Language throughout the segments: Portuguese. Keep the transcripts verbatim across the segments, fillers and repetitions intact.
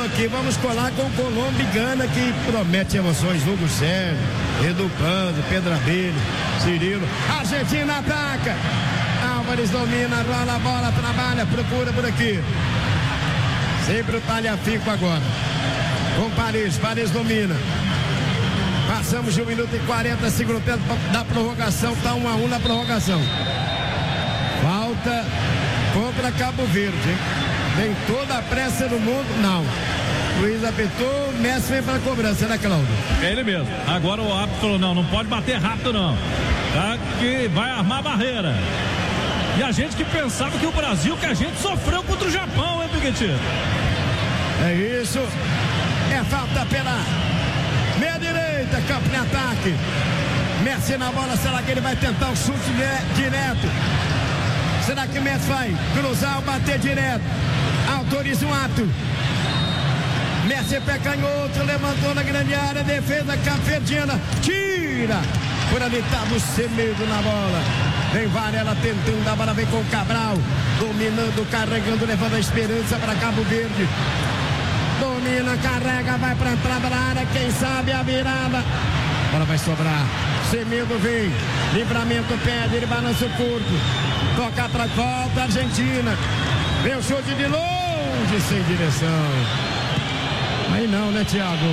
aqui, vamos colar com Colômbia e Gana, que promete emoções. Hugo Sérgio, Educando, Pedro Abelho, Cirilo. Argentina ataca. Álvares domina, rola a bola, trabalha, procura por aqui. Sempre o Talhafico agora. Com Paris, Paris domina. Passamos de um minuto e quarenta, segundo tempo da prorrogação, tá um a um na prorrogação. Falta contra Cabo Verde, hein? Tem toda a pressa do mundo, não. Luiz apertou, Messi vem para a cobrança, né, Cláudio? É ele mesmo. Agora o árbitro falou, não, não pode bater rápido não. Tá? Que vai armar a barreira. E a gente que pensava que o Brasil, que a gente sofreu contra o Japão, hein, Piquetinho? É isso. É falta pela meia direita, campo em ataque. Messi na bola, será que ele vai tentar o chute direto? Será que Messi vai cruzar ou bater direto? Autoriza um ato. Messi pé canhoto, levantou na grande área, defesa caperdina, tira. Por ali estava o Semedo na bola. Vem Varela tentando, a bola vem com o Cabral. Dominando, carregando, levando a esperança para Cabo Verde. Domina, carrega, vai para a entrada da área, quem sabe a virada. A bola vai sobrar. Semedo vem, livramento pede, ele balança o corpo. Toca para volta, Argentina. Vem o chute de longe, sem direção. Aí não, né, Thiago?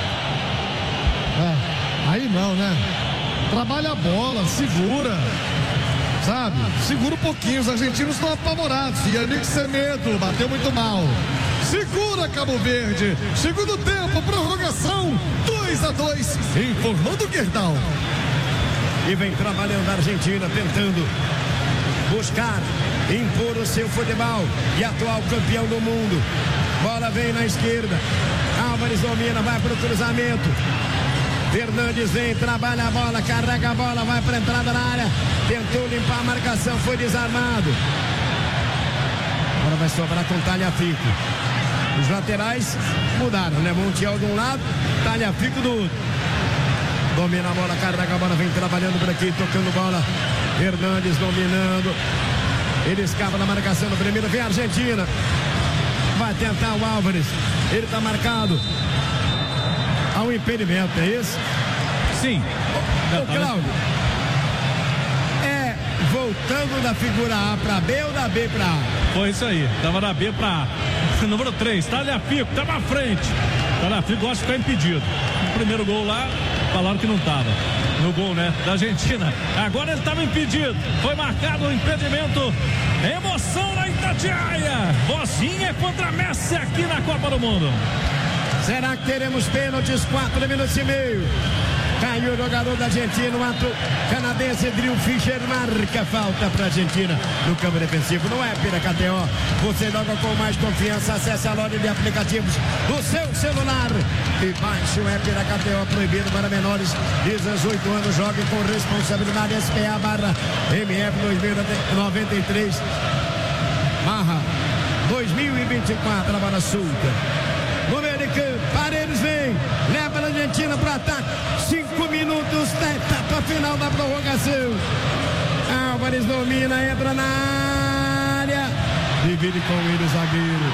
É, aí não, né? Trabalha a bola, segura. Sabe? Segura um pouquinho, os argentinos estão apavorados. E Yannick Semedo bateu muito mal. Segura Cabo Verde. Segundo tempo, prorrogação. dois a dois. Informando o Gerdau. E vem trabalhando a Argentina, tentando buscar, impor o seu futebol. E atual campeão do mundo. Bola vem na esquerda. Álvares domina, vai para o cruzamento. Fernandes vem, trabalha a bola, carrega a bola, vai para a entrada na área. Tentou limpar a marcação, foi desarmado. Agora vai sobrar com Talhafico. Os laterais mudaram, né? Montiel de um lado, Talhafico do outro. Domina a bola, carrega a bola, vem trabalhando por aqui, tocando bola. Fernandes dominando. Ele escapa na marcação do primeiro, vem a Argentina. Vai tentar o Álvares. Ele está marcado. Há um impedimento, é isso? Sim. Ô, ô Cláudio, é voltando da figura A para B ou da B para A? Foi isso aí, tava da B para A. Número três, Talhafico, tava à frente. Talhafico gosta de ficar impedido. O primeiro gol lá, falaram que não tava. No gol, né, da Argentina. Agora ele estava impedido. Foi marcado o impedimento. Emoção na Itatiaia. Vozinha contra Messi aqui na Copa do Mundo. Será que teremos pênaltis? Quatro minutos e meio. Caiu o jogador da Argentina, o ato canadense Drew Fischer marca falta para a Argentina no campo defensivo. Não é Pira K T O. Você joga com mais confiança. Acesse a loja de aplicativos do seu celular e baixe o app da K T O, proibido para menores de dezoito anos. Jogue com responsabilidade. S P A barra M F dois mil e noventa e três barra dois mil e vinte e quatro. A bola solta. No meio de campo, Paredes vem, leva a Argentina para o ataque. Cinco minutos da etapa final da prorrogação. Álvares domina, entra na área. Divide com ele o zagueiro.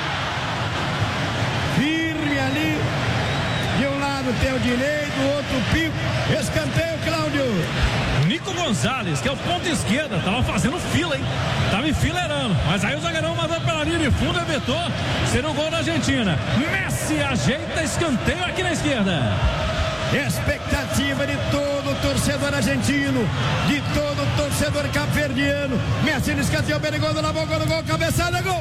Firme ali. De um lado tem o direito, do outro o Pico. Escanteio, Cláudio. Nico Gonzalez, que é o ponto esquerda, tava fazendo fila, hein? Tava enfileirando, mas aí o zagueirão mandou pela linha de fundo, evitou. Seria o gol da Argentina. Messi ajeita escanteio aqui na esquerda. Expectativa de todo o torcedor argentino, de todo o torcedor cabo-verdiano. Messi no escanteio, perigoso na boca do gol, cabeçada, gol.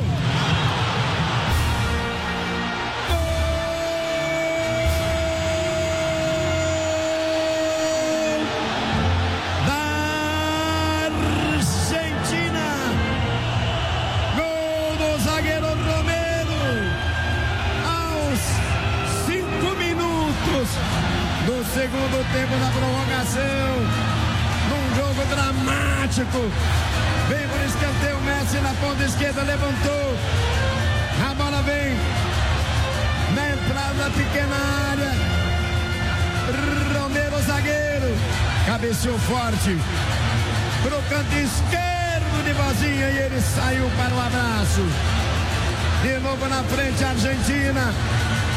Segundo tempo da prorrogação, num jogo dramático. Vem por escanteio, Messi na ponta esquerda, levantou. A bola vem na entrada da pequena área. Romero, zagueiro, cabeceou forte pro canto esquerdo de Vozinha e ele saiu para o abraço. De novo na frente a Argentina.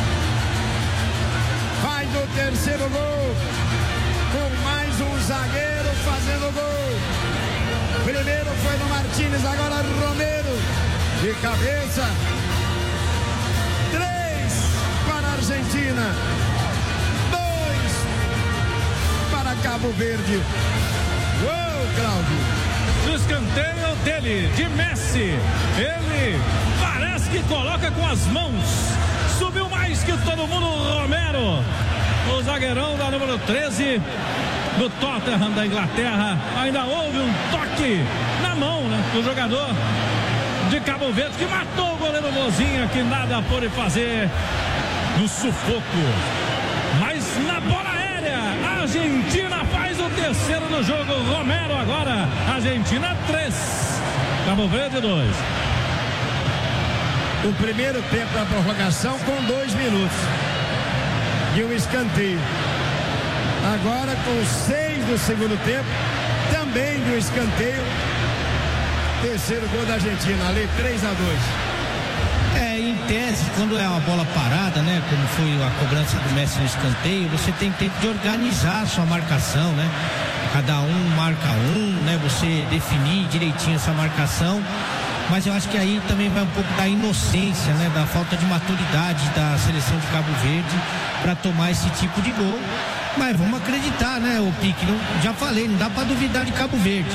terceiro gol, com mais um zagueiro fazendo gol. Primeiro foi no Martínez, agora Romero, de cabeça. Três para a Argentina, dois para Cabo Verde. Uou, Cláudio! O escanteio dele, de Messi. Ele parece que coloca com as mãos. Subiu mais que todo mundo, Romero. O zagueirão da número treze do Tottenham da Inglaterra. Ainda houve um toque na mão, né, do jogador de Cabo Verde, que matou o goleiro Vozinha, que nada pôde fazer no sufoco. Mas na bola aérea, a Argentina faz o terceiro do jogo. Romero agora, Argentina três, Cabo Verde dois. O primeiro tempo da prorrogação com dois minutos e um escanteio. Agora com seis do segundo tempo, também de um escanteio. Terceiro gol da Argentina, ali três a dois. É, em tese, quando é uma bola parada, né, como foi a cobrança do Messi no escanteio, você tem tempo de organizar a sua marcação, né? Cada um marca um, né? Você definir direitinho essa marcação. Mas eu acho que aí também vai um pouco da inocência, né? Da falta de maturidade da seleção de Cabo Verde para tomar esse tipo de gol. Mas vamos acreditar, né, o Pique? Não, já falei, não dá para duvidar de Cabo Verde.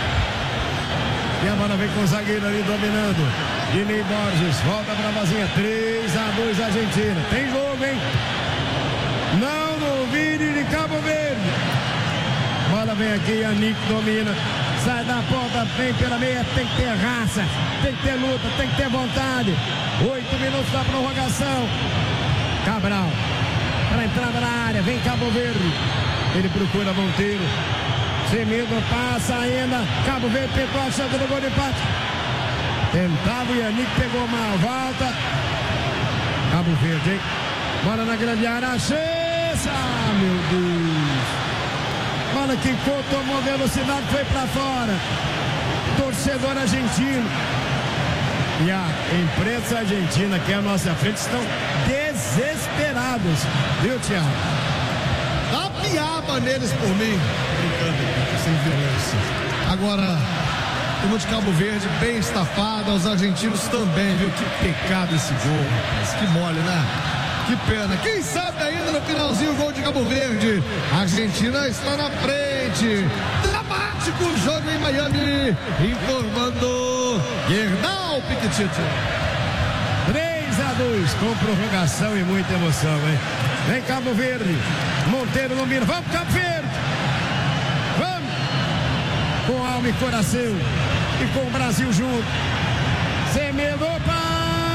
E agora vem com o zagueiro ali dominando. Dini Borges, volta pra vazinha. três a dois Argentina. Tem jogo, hein? Não duvide de Cabo Verde. Bola vem aqui, Yannick domina. Sai da ponta, vem pela meia. Tem que ter raça, tem que ter luta, tem que ter vontade. Oito minutos da prorrogação. Cabral, para a entrada na área. Vem Cabo Verde. Ele procura Monteiro. Semedo passa ainda. Cabo Verde tentou a chance do gol de empate. Tentava o Yannick, pegou mal. Volta. Cabo Verde, hein? Bola na grande área. Chessa! Ah, meu Deus! Bola que tomou velocidade, foi pra fora. Torcedor argentino. E a imprensa argentina, que é a nossa frente, estão desesperados. Viu, Thiago? Dá piaba neles por mim. Brincando, sem violência. Agora, o de Cabo Verde bem estafado, os argentinos também, viu? Que pecado esse gol, rapaz. Que mole, né? Que pena. Quem sabe ainda no finalzinho o gol de Cabo Verde. A Argentina está na frente. Dramático o jogo em Miami. Informando Gerdau Piquetito. três a dois com prorrogação e muita emoção, hein? Vem Cabo Verde. Monteiro no mira. Vamos, Cabo Verde! Vamos! Com alma e coração. E com o Brasil junto. Semedo, opa!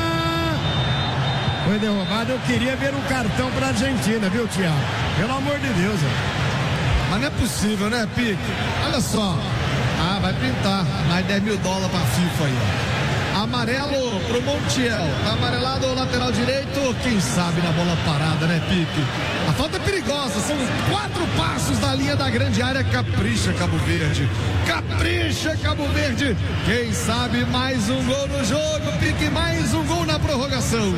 Foi derrubado. Eu queria ver um cartão para a Argentina, viu, Thiago? Pelo amor de Deus, ó. Mas não é possível, né, Pique? Olha só. Ah, vai pintar. Mais dez mil dólares para a FIFA aí, ó. Amarelo pro Montiel. Tá amarelado o lateral direito. Quem sabe na bola parada, né, Pique? A falta é perigosa. São quatro passos da linha da grande área. Capricha, Cabo Verde. Capricha, Cabo Verde. Quem sabe mais um gol no jogo, Pique. Mais um gol na prorrogação.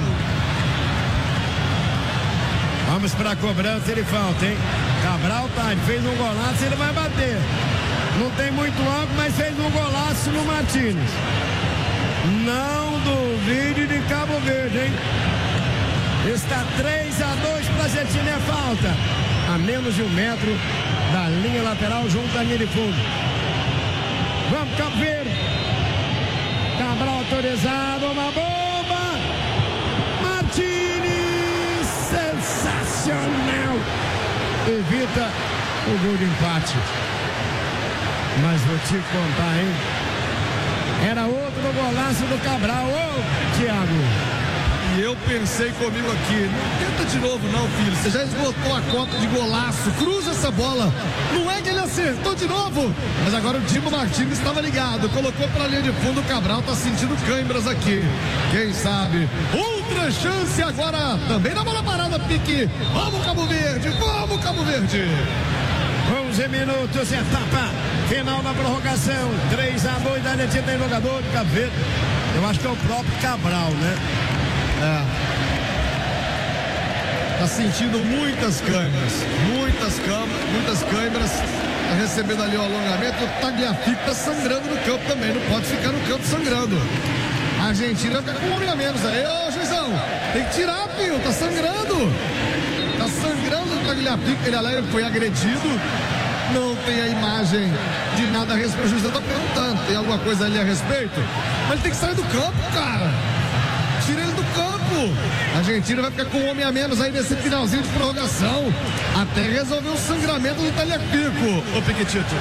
Vamos para a cobrança, ele falta, hein? Cabral tá, ele fez um golaço, ele vai bater. Não tem muito ângulo, mas fez um golaço no Martínez. Não duvide de Cabo Verde, hein? Está três a dois para a Argentina, é falta. A menos de um metro da linha lateral junto à linha de fundo. Vamos, Cabo Verde. Cabral autorizado, uma bomba. Martínez, sensacional. Evita o gol de empate. Mas vou te contar, hein? Era outro golaço do Cabral. Ô, Thiago. E eu pensei comigo aqui, não tenta de novo não, filho, você já esgotou a cota de golaço, cruza essa bola, não é que ele acertou de novo, mas agora o Dimo Martínez estava ligado, colocou para a linha de fundo, o Cabral tá sentindo câimbras aqui, quem sabe, outra chance agora, também na bola parada, Pique, vamos Cabo Verde, vamos Cabo Verde. onze minutos, etapa final da prorrogação, três a dois, da Argentina tem jogador de Cabo Verde, eu acho que é o próprio Cabral, né? É. tá sentindo muitas câimbras, muitas câmeras, muitas câimbras, tá recebendo ali o alongamento. O Tagliafico tá sangrando no campo também, não pode ficar no campo sangrando. A Argentina fica com um homem a menos aí, ô juizão, tem que tirar, filho, tá sangrando. Tá sangrando o Tagliafico, ele, ele foi agredido. Não tem a imagem de nada a respeito. O juiz tá perguntando, tem alguma coisa ali a respeito? Mas ele tem que sair do campo, cara. Tira ele do campo. A Argentina vai ficar com um homem a menos aí nesse finalzinho de prorrogação, até resolver o sangramento do Tagliafico, ô Piquetito.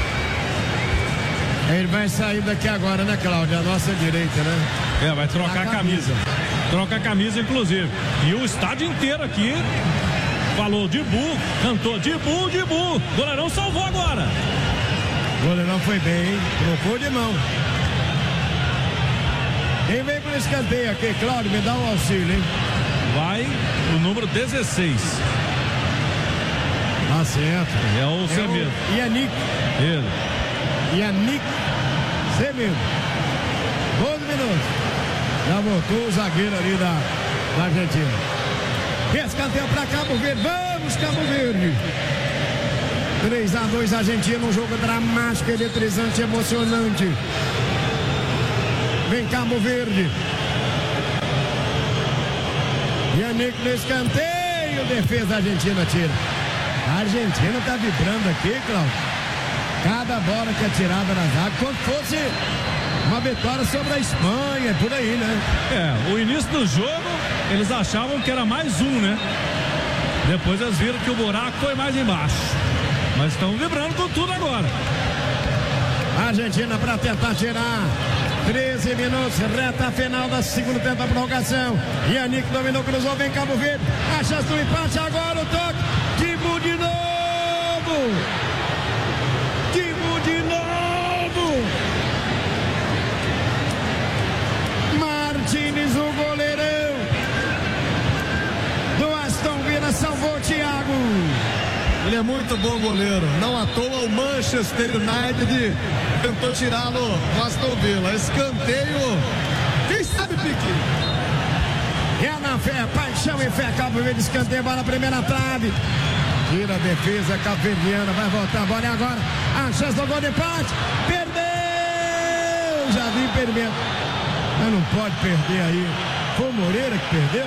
Ele vai sair daqui agora, né, Cláudio? A nossa direita, né? É, vai trocar a camisa. Troca a camisa, inclusive. E o estádio inteiro aqui falou Dibu, cantou Dibu, Dibu. O goleirão salvou agora. O goleirão foi bem, hein? Trocou de mão. Quem vem pro escanteio aqui, Cláudio? Me dá um auxílio, hein? Vai o número dezesseis. Tá certo. É o Semedo. É Yannick. Ele. Yannick Semedo. doze minutos. Já voltou o zagueiro ali da, da Argentina. Escanteio para Cabo Verde. Vamos, Cabo Verde. três a dois Argentina. Um jogo dramático, eletrizante, emocionante. Vem Cabo Verde. Yannick no escanteio. Defesa argentina tira. A Argentina tá vibrando aqui, Cláudio. Cada bola que é tirada na zaga, como fosse uma vitória sobre a Espanha, por aí, né? É, o início do jogo, eles achavam que era mais um, né? Depois eles viram que o buraco foi mais embaixo. Mas estão vibrando com tudo agora. A Argentina para tentar tirar. treze minutos, reta final da segunda tempo da prorrogação. Yannick dominou, cruzou, vem Cabo Verde. A chance do empate agora, o toque. Dibu de novo. Dibu de novo. Martínez, o goleirão do Aston Villa, salvou o Thiago. Ele é muito bom goleiro. Não à toa o Manchester United tentou tirá-lo do Aston Villa. Escanteio. Quem sabe, Pique? É na fé, paixão e fé. Cabo Verde, escanteio, bola na primeira trave. Tira a defesa cabo-verdiana, vai voltar a bola e agora a chance do gol de empate. Perdeu! Já vi perdendo. Mas não pode perder aí. Foi o Moreira que perdeu?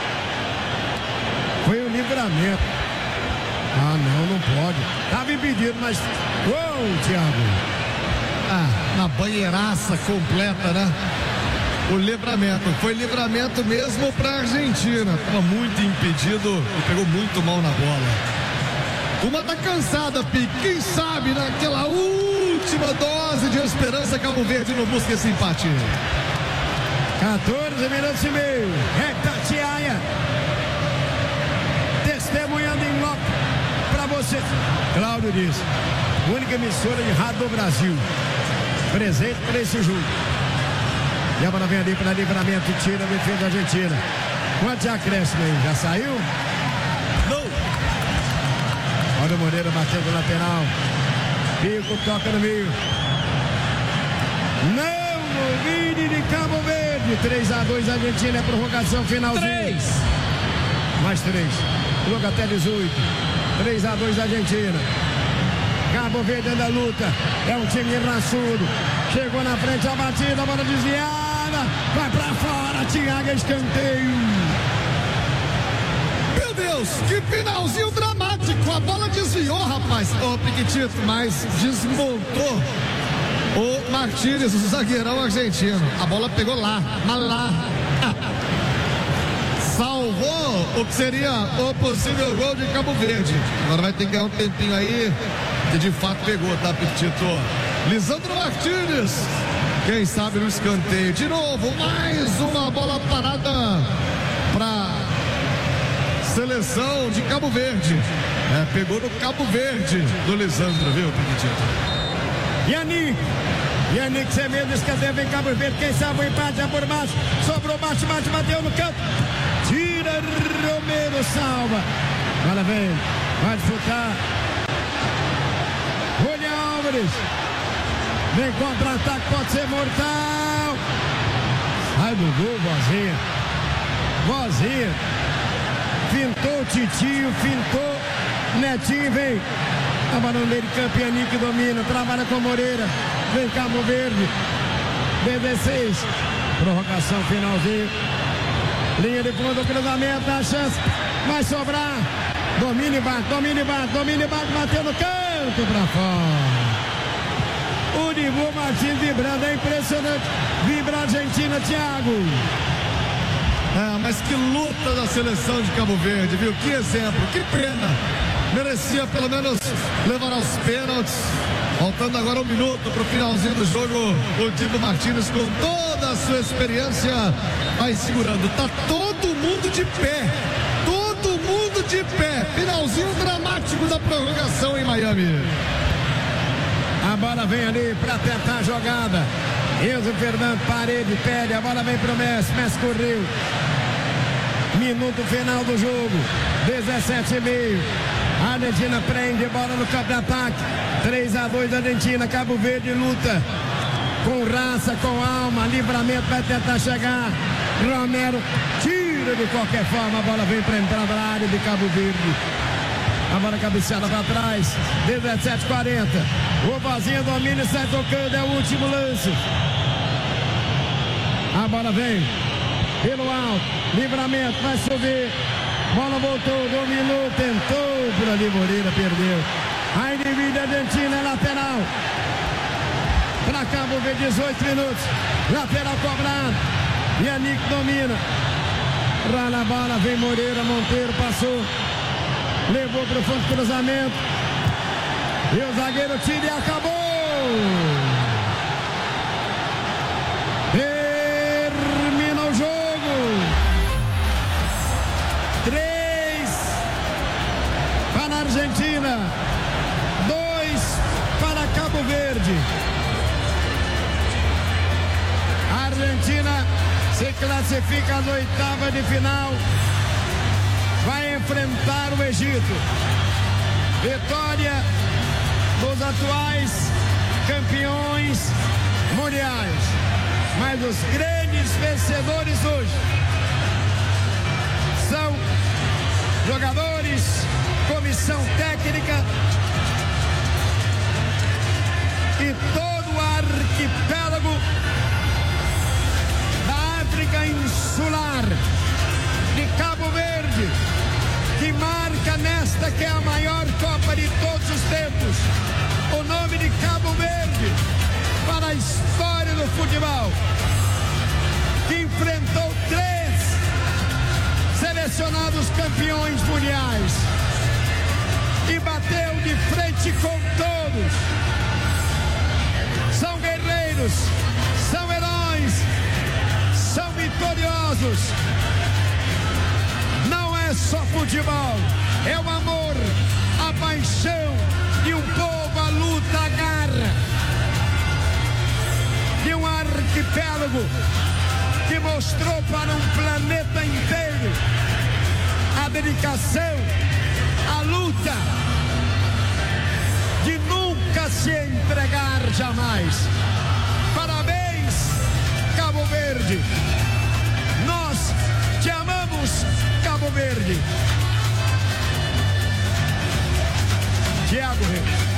Foi o Livramento. Ah, não, não pode. Tava impedido, mas... Uou, Thiago. Ah, na banheiraça completa, né? O Livramento. Foi Livramento mesmo pra Argentina. Tava muito impedido e pegou muito mal na bola. Uma tá cansada, Pique. Quem sabe naquela última dose de esperança, Cabo Verde não busca esse empate. quatorze minutos e meio. Recta Tiaia. Testemunhando em loco para você. Cláudio disse. Única emissora de rádio do Brasil. Presente para esse jogo. E a bola vem ali para Livramento. Tira a defesa da Argentina. Quanto acréscimo aí? Já saiu? Não. Olha o Moreira batendo no lateral. Pico toca no meio. Não, domínio de Cabo Verde. três a dois Argentina, é prorrogação finalzinho. três. Mais três. Jogo até dezoito. três a dois Argentina. Cabo Verde da luta. É um time raçudo. Chegou na frente a batida, a bola desviada. Vai pra fora, Thiago, escanteio. Meu Deus, que finalzinho dramático. A bola desviou, rapaz. Ô, oh, Piquetito, mas desmontou o Martínez, o zagueirão argentino. A bola pegou lá, mas lá. Salvou o que seria o possível gol de Cabo Verde. Agora vai ter que ganhar um tempinho aí. Que de fato pegou, tá, Piquetito? Lisandro Martínez. Quem sabe no escanteio. De novo, mais uma bola parada pra seleção de Cabo Verde. É, pegou no Cabo Verde do Lisandro, viu, Piquetito? Yannick. Yannick Semedo, escanteio, vem Cabo Verde. Quem sabe o empate é por baixo. Sobrou, bate, bate, bateu no canto. Tira, Romero salva. Agora vem, vai disputar. Julián Álvares. Vem contra-ataque, pode ser mortal. Sai do gol, Vozinha. Vozinha. fintou Titio, fintou Netinho, vem. A bola no meio de campo, Yannick domina, trabalha com Moreira. Vem Cabo Verde. dezesseis. Prorrogação, finalzinho. Linha de fundo, cruzamento, a chance. Vai sobrar. Domina e bate, domina e bate, domina e bate, bateu no canto pra fora. O Dibu Martins vibrando, é impressionante. Vibra a Argentina, Thiago. É, mas que luta da seleção de Cabo Verde, viu? Que exemplo, que pena. Merecia pelo menos levar aos pênaltis. Faltando agora um minuto para o finalzinho do jogo. O Dibu Martins, com toda a sua experiência, vai segurando. Tá todo mundo de pé. Todo mundo de pé. Finalzinho dramático da prorrogação em Miami. A bola vem ali para tentar a jogada. Enzo Fernando, parede, pede. A bola vem para o Messi. Messi correu. Minuto final do jogo. dezessete e meio. A Argentina prende, bola no campo de ataque. três a dois Argentina. Cabo Verde luta com raça, com alma. Livramento vai tentar chegar. Romero tira de qualquer forma. A bola vem para a entrada da área de Cabo Verde. A bola cabeceada para trás. dezessete a quarenta. O Bozinho domina e sai tocando. É o último lance. A bola vem pelo alto. Livramento vai subir. Bola voltou, dominou, tentou por ali, Moreira perdeu. Aí divide a Argentina, lateral. Para Cabo Verde, dezoito minutos. Lateral cobrado. Yannick domina. Lá na bola, vem Moreira, Monteiro passou. Levou para o fundo do cruzamento. E o zagueiro tira e acabou. Termina o jogo. Três para a Argentina. Dois para Cabo Verde. A Argentina se classifica às oitavas de final. Vai enfrentar o Egito. Vitória dos atuais campeões mundiais. Mas os grandes vencedores hoje são jogadores, comissão técnica e todo o arquipélago da África insular de Cabo Verde, que marca nesta que é a maior Copa de todos os tempos o nome de Cabo Verde para a história do futebol, que enfrentou três selecionados campeões mundiais e bateu de frente com todos. São guerreiros, são heróis, são vitoriosos. Não é só futebol, é o amor, a paixão de um povo, a luta, a garra de um arquipélago que mostrou para um planeta inteiro a dedicação, a luta de nunca se entregar jamais. Parabéns, Cabo Verde. Nós te amamos, Cabo Verde. Thiago Reis.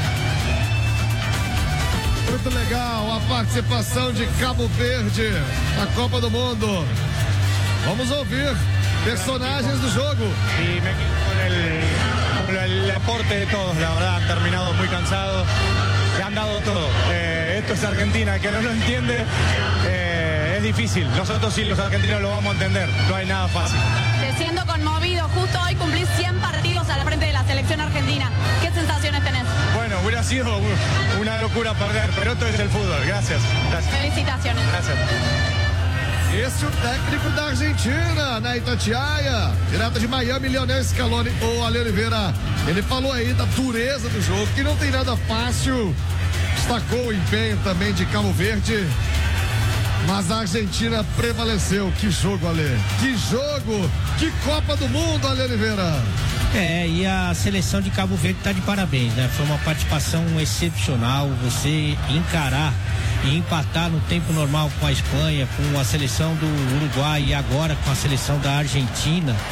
Muito legal a participação de Cabo Verde na Copa do Mundo. Vamos ouvir personagens do jogo. Y me quedo con el, con el aporte de todos, la verdad, han terminado muy cansados, le han dado todo. Eh, esto es Argentina, que no lo entiende, eh, es difícil. Nosotros sí, los argentinos lo vamos a entender, no hay nada fácil. Te siento conmovido, justo hoy cumplís cien partidos a la frente de la selección argentina. ¿Qué sensaciones tenés? Bueno, hubiera sido una locura perder, pero esto es el fútbol. Gracias. Gracias. Felicitaciones. Gracias. Esse é o técnico da Argentina, na Itatiaia, direto de Miami, Lionel Scaloni. O Ale Oliveira, ele falou aí da dureza do jogo, que não tem nada fácil. Destacou o empenho também de Cabo Verde, mas a Argentina prevaleceu. Que jogo, Ale! Que jogo! Que Copa do Mundo, Ale Oliveira! É, e a seleção de Cabo Verde está de parabéns, né? Foi uma participação excepcional. Você encarar e empatar no tempo normal com a Espanha, com a seleção do Uruguai e agora com a seleção da Argentina,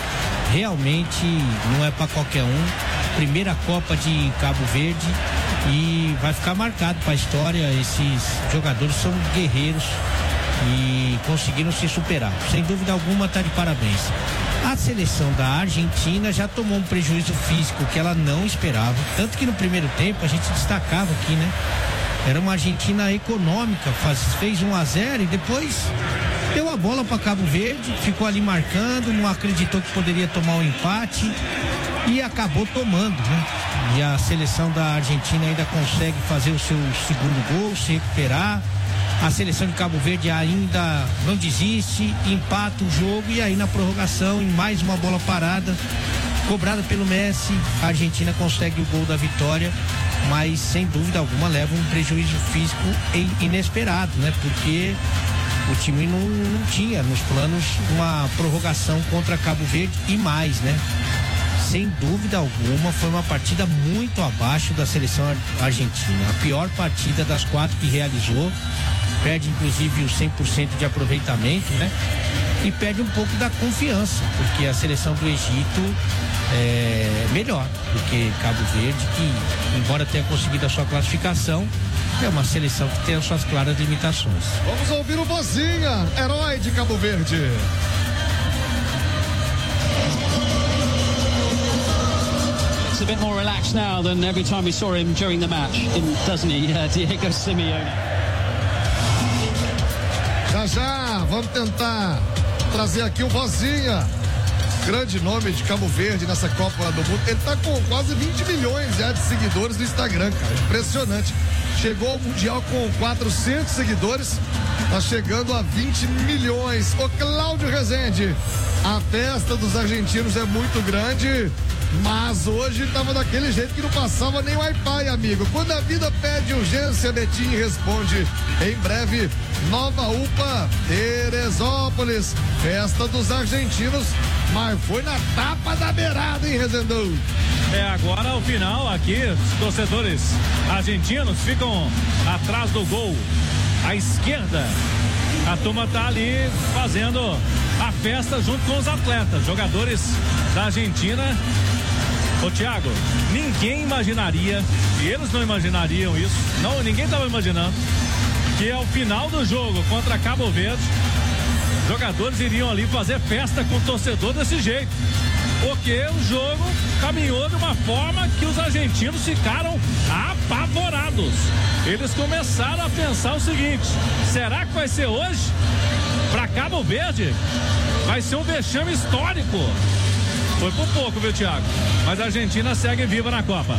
realmente não é para qualquer um. Primeira Copa de Cabo Verde e vai ficar marcado para a história. Esses jogadores são guerreiros e conseguiram se superar. Sem dúvida alguma, tá de parabéns. A seleção da Argentina já tomou um prejuízo físico que ela não esperava. Tanto que no primeiro tempo a gente destacava aqui, né? Era uma Argentina econômica, faz, fez um a zero e depois deu a bola para Cabo Verde, ficou ali marcando, não acreditou que poderia tomar um empate e acabou tomando, né? E a seleção da Argentina ainda consegue fazer o seu segundo gol, se recuperar. A seleção de Cabo Verde ainda não desiste, empata o jogo e aí na prorrogação, em mais uma bola parada, cobrada pelo Messi, a Argentina consegue o gol da vitória, mas sem dúvida alguma leva um prejuízo físico inesperado, né? Porque o time não, não tinha nos planos uma prorrogação contra Cabo Verde e mais, né? Sem dúvida alguma, foi uma partida muito abaixo da seleção argentina. A pior partida das quatro que realizou. Perde inclusive o cem por cento de aproveitamento, né? E perde um pouco da confiança, porque a seleção do Egito é melhor do que Cabo Verde, que embora tenha conseguido a sua classificação, é uma seleção que tem as suas claras limitações. Vamos ouvir o Vozinha, herói de Cabo Verde. A bit more relaxed now than every time we saw him during the match, doesn't he, uh, Diego Simeone? Já já, vamos tentar trazer aqui o Vozinha, grande nome de Cabo Verde nessa Copa do Mundo. Ele tá com quase vinte milhões já de seguidores no Instagram, cara, impressionante. Chegou ao Mundial com quatrocentos seguidores, tá chegando a vinte milhões. Ô Cláudio Rezende, a festa dos argentinos é muito grande, mas hoje tava daquele jeito que não passava nem Wi-Fi, amigo. Quando a vida pede urgência, Betinho responde. Em breve, Nova U P A, Teresópolis, festa dos argentinos, mas foi na tapa da beirada, hein, Rezendão? É, agora ao final aqui, os torcedores argentinos ficam atrás do gol, à esquerda. A turma tá ali fazendo a festa junto com os atletas, jogadores da Argentina. Ô Thiago, ninguém imaginaria, e eles não imaginariam isso, não, ninguém estava imaginando que ao final do jogo contra Cabo Verde, jogadores iriam ali fazer festa com o torcedor desse jeito, porque o jogo caminhou de uma forma que os argentinos ficaram apavorados. Eles começaram a pensar o seguinte: será que vai ser hoje? Para Cabo Verde vai ser um vexame histórico. Foi por pouco, viu, Thiago? Mas a Argentina segue viva na Copa.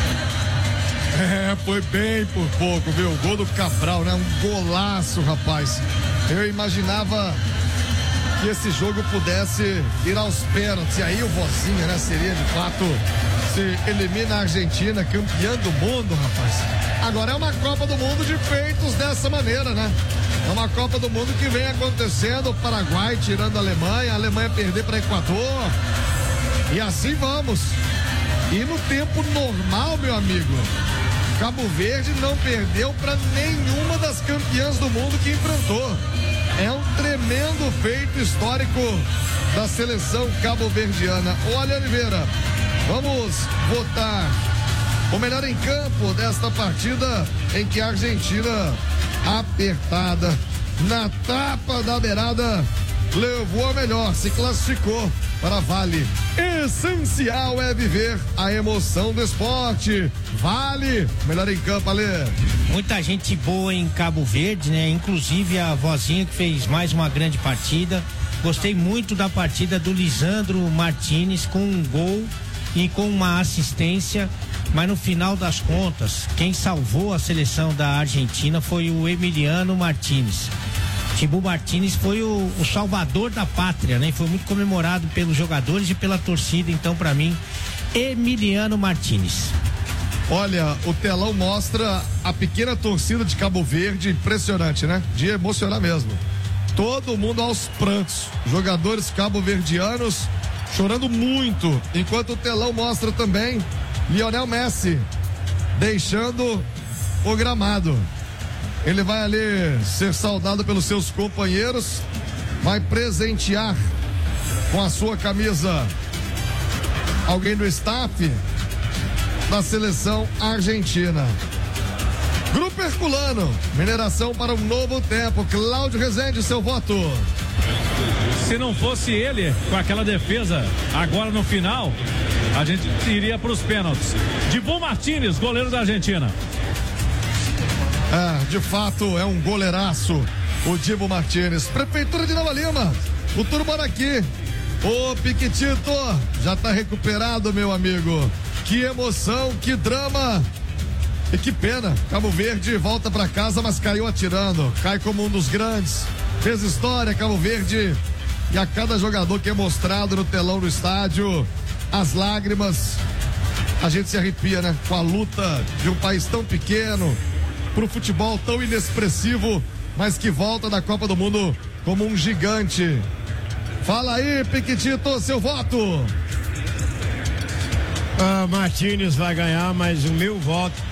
É, foi bem por pouco, viu? O gol do Cabral, né? Um golaço, rapaz. Eu imaginava que esse jogo pudesse ir aos pênaltis. E aí o Vozinha, né? Seria de fato, se elimina a Argentina, campeã do mundo, rapaz. Agora é uma Copa do Mundo de feitos dessa maneira, né? É uma Copa do Mundo que vem acontecendo. O Paraguai tirando a Alemanha, a Alemanha perder para Equador. E assim vamos. E no tempo normal, meu amigo, Cabo Verde não perdeu para nenhuma das campeãs do mundo que enfrentou. É um tremendo feito histórico da seleção cabo-verdiana. Olha, Oliveira, vamos votar o melhor em campo desta partida em que a Argentina, apertada na tapa da beirada, levou a melhor, se classificou para Vale. Essencial é viver a emoção do esporte. Vale, melhor em campo, Ale. Muita gente boa em Cabo Verde, né? Inclusive a Vozinha, que fez mais uma grande partida. Gostei muito da partida do Lisandro Martinez, com um gol e com uma assistência. Mas no final das contas, quem salvou a seleção da Argentina foi o Emiliano Martinez. Tibu Martinez foi o, o salvador da pátria, né? Foi muito comemorado pelos jogadores e pela torcida. Então, para mim, Emiliano Martinez. Olha, o telão mostra a pequena torcida de Cabo Verde, impressionante, né? De emocionar mesmo. Todo mundo aos prantos. Jogadores cabo-verdianos chorando muito, enquanto o telão mostra também Lionel Messi deixando o gramado. Ele vai ali ser saudado pelos seus companheiros, vai presentear com a sua camisa alguém do staff da seleção argentina. Grupo Herculano, mineração para um novo tempo. Cláudio Rezende, seu voto. Se não fosse ele, com aquela defesa agora no final, a gente iria para os pênaltis. Dibu Martínez, goleiro da Argentina. É, de fato, é um goleiraço, o Dibu Martínez. Prefeitura de Nova Lima, o turno aqui. Ô, Piquitito, já tá recuperado, meu amigo. Que emoção, que drama. E que pena, Cabo Verde volta para casa, mas caiu atirando. Cai como um dos grandes. Fez história, Cabo Verde. E a cada jogador que é mostrado no telão do estádio, as lágrimas, a gente se arrepia, né? Com a luta de um país tão pequeno, pro futebol tão inexpressivo, mas que volta da Copa do Mundo como um gigante. Fala aí, Piquitito, seu voto. Ah, Martínez vai ganhar, mas o meu voto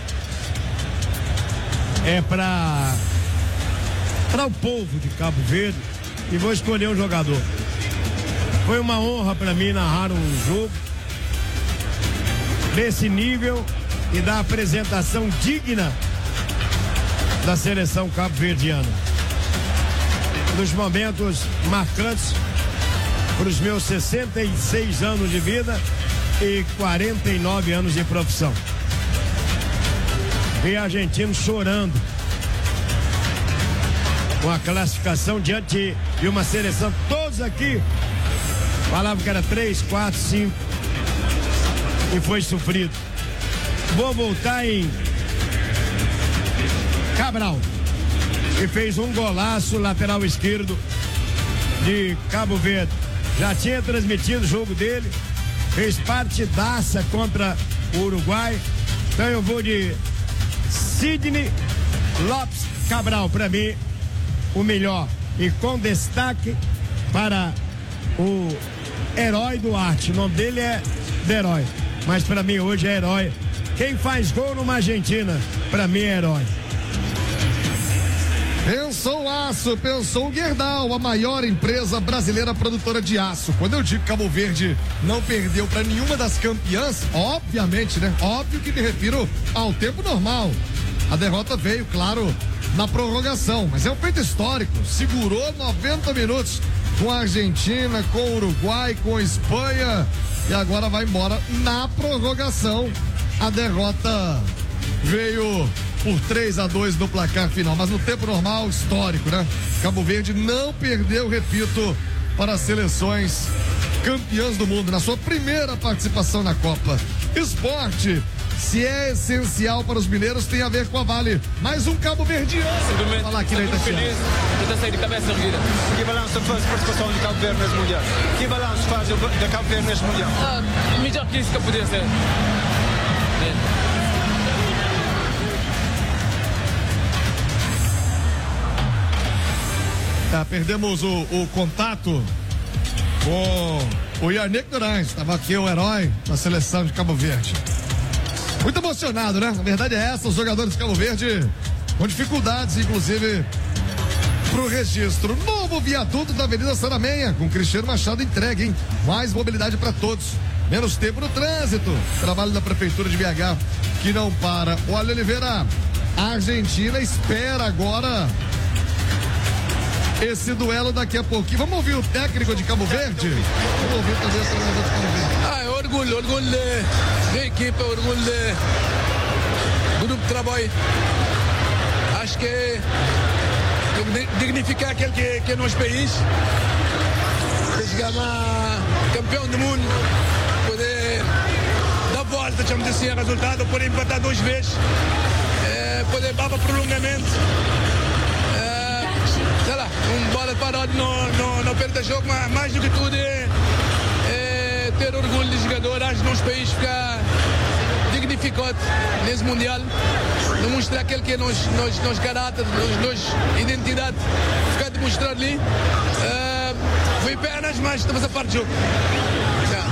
é para para o povo de Cabo Verde e vou escolher um jogador. Foi uma honra para mim narrar um jogo desse nível e da apresentação digna da seleção cabo-verdiana. Nos momentos marcantes para os meus sessenta e seis anos de vida e quarenta e nove anos de profissão. Vi argentinos chorando com a classificação diante de uma seleção. Todos aqui falavam que era três, quatro, cinco e foi sofrido. Vou voltar em Cabral, que fez um golaço, lateral esquerdo de Cabo Verde. Já tinha transmitido o jogo dele, fez partidaça contra o Uruguai. Então eu vou de Sidney Lopes Cabral, para mim, o melhor. E com destaque para o Herói Duarte. O nome dele é de Herói, mas para mim hoje é herói. Quem faz gol numa Argentina, para mim é herói. Pensou aço, pensou o Gerdau, a maior empresa brasileira produtora de aço. Quando eu digo que Cabo Verde não perdeu para nenhuma das campeãs, obviamente, né? Óbvio que me refiro ao tempo normal. A derrota veio, claro, na prorrogação, mas é um feito histórico. Segurou noventa minutos com a Argentina, com o Uruguai, com a Espanha e agora vai embora na prorrogação. A derrota veio por três a dois no placar final, mas no tempo normal, histórico, né? Cabo Verde não perdeu, repito, para as seleções campeãs do mundo na sua primeira participação na Copa. Esporte, se é essencial para os mineiros, tem a ver com a Vale. Mais um Cabo Verdeano. Simplesmente, falar aqui na muito feliz de ter saído de cabeça erguida. Que balanço faz a participação de Cabo Verde neste Mundial? Que balanço faz de Cabo Verde neste Mundial? Ah, melhor que isso que eu podia ser. Tá, perdemos o, o contato com o Yarnick Durães. Estava aqui o herói da seleção de Cabo Verde. Muito emocionado, né? A verdade é essa, os jogadores de Cabo Verde com dificuldades, inclusive, pro registro. Novo viaduto da Avenida Saramenha, com Cristiano Machado entregue, hein? Mais mobilidade para todos, menos tempo no trânsito. Trabalho da Prefeitura de B H que não para. Olha, Oliveira, a Argentina espera agora esse duelo daqui a pouquinho. Vamos ouvir o técnico de Cabo Verde? Vamos ouvir também o treinador de Cabo Verde. Ah, é orgulho, orgulho de, de equipa, orgulho de grupo de trabalho. Acho que dignificar aquele que, que é nosso país, de chegar a campeão do mundo, poder dar volta, chamamos assim, a resultado, poder empatar duas vezes, é, poder ir para prolongamento. Sei lá, um bola parado não, não, não perde jogo, mas mais do que tudo é, é ter orgulho de jogador. Acho que nosso país fica dignificado nesse Mundial, demonstrar aquele que é nosso, nosso, nosso caráter, nossa identidade, ficar demonstrado ali. Uh, foi apenas, mas estamos a parte do jogo. Yeah.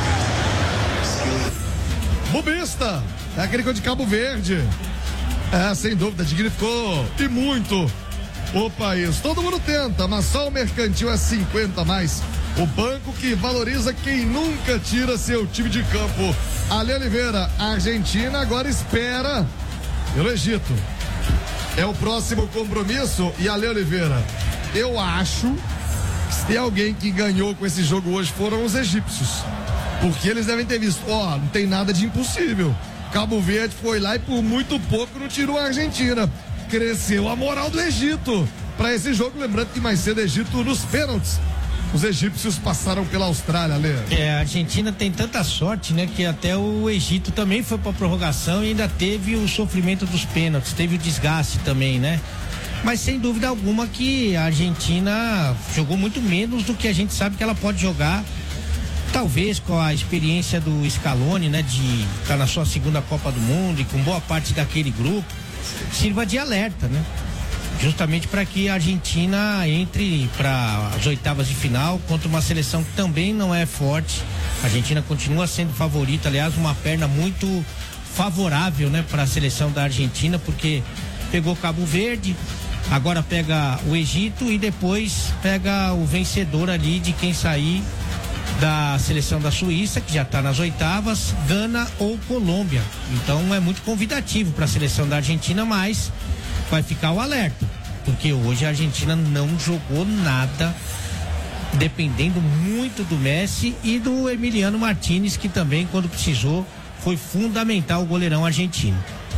Bubista, técnico de Cabo Verde. É, sem dúvida, dignificou e muito o país. Todo mundo tenta, mas só o mercantil é cinquenta a mais. O banco que valoriza quem nunca tira seu time de campo. Ale Oliveira, a Argentina agora espera pelo Egito. É o próximo compromisso. E Ale Oliveira, eu acho que se tem alguém que ganhou com esse jogo hoje foram os egípcios. Porque eles devem ter visto, ó, oh, não tem nada de impossível. Cabo Verde foi lá e por muito pouco não tirou a Argentina. Cresceu a moral do Egito para esse jogo, lembrando que mais cedo Egito nos pênaltis. Os egípcios passaram pela Austrália, Lê. É, a Argentina tem tanta sorte, né, que até o Egito também foi para prorrogação e ainda teve o sofrimento dos pênaltis, teve o desgaste também, né? Mas sem dúvida alguma que a Argentina jogou muito menos do que a gente sabe que ela pode jogar. Talvez com a experiência do Scaloni, né, de estar na sua segunda Copa do Mundo e com boa parte daquele grupo, sirva de alerta, né? Justamente para que a Argentina entre para as oitavas de final contra uma seleção que também não é forte. A Argentina continua sendo favorita, aliás, uma perna muito favorável, né, para a seleção da Argentina, porque pegou Cabo Verde, agora pega o Egito e depois pega o vencedor ali de quem sair da seleção da Suíça, que já está nas oitavas, Gana ou Colômbia. Então é muito convidativo para a seleção da Argentina, mas vai ficar o alerta, porque hoje a Argentina não jogou nada, dependendo muito do Messi e do Emiliano Martínez, que também, quando precisou, foi fundamental o goleirão argentino.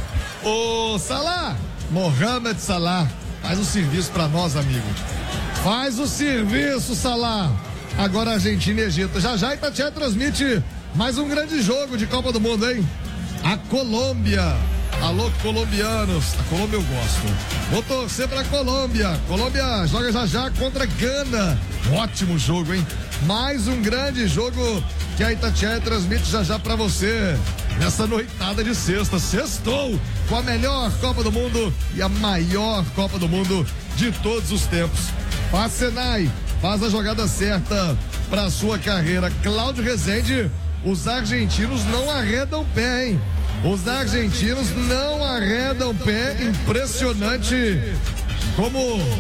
Ô Salah, Mohamed Salah, faz o serviço para nós, amigo. Faz o serviço, Salah. Agora Argentina e Egito. Já já Itatiaia transmite mais um grande jogo de Copa do Mundo, hein? A Colômbia. Alô, colombianos. A Colômbia eu gosto. Vou torcer pra Colômbia. Colômbia joga já já contra Gana. Ótimo jogo, hein? Mais um grande jogo que a Itatiaia transmite já já pra você. Nessa noitada de sexta. Sextou com a melhor Copa do Mundo e a maior Copa do Mundo de todos os tempos. Faz Senai. Faz a jogada certa para sua carreira. Cláudio Rezende, os argentinos não arredam pé, hein? Os argentinos não arredam pé. Impressionante como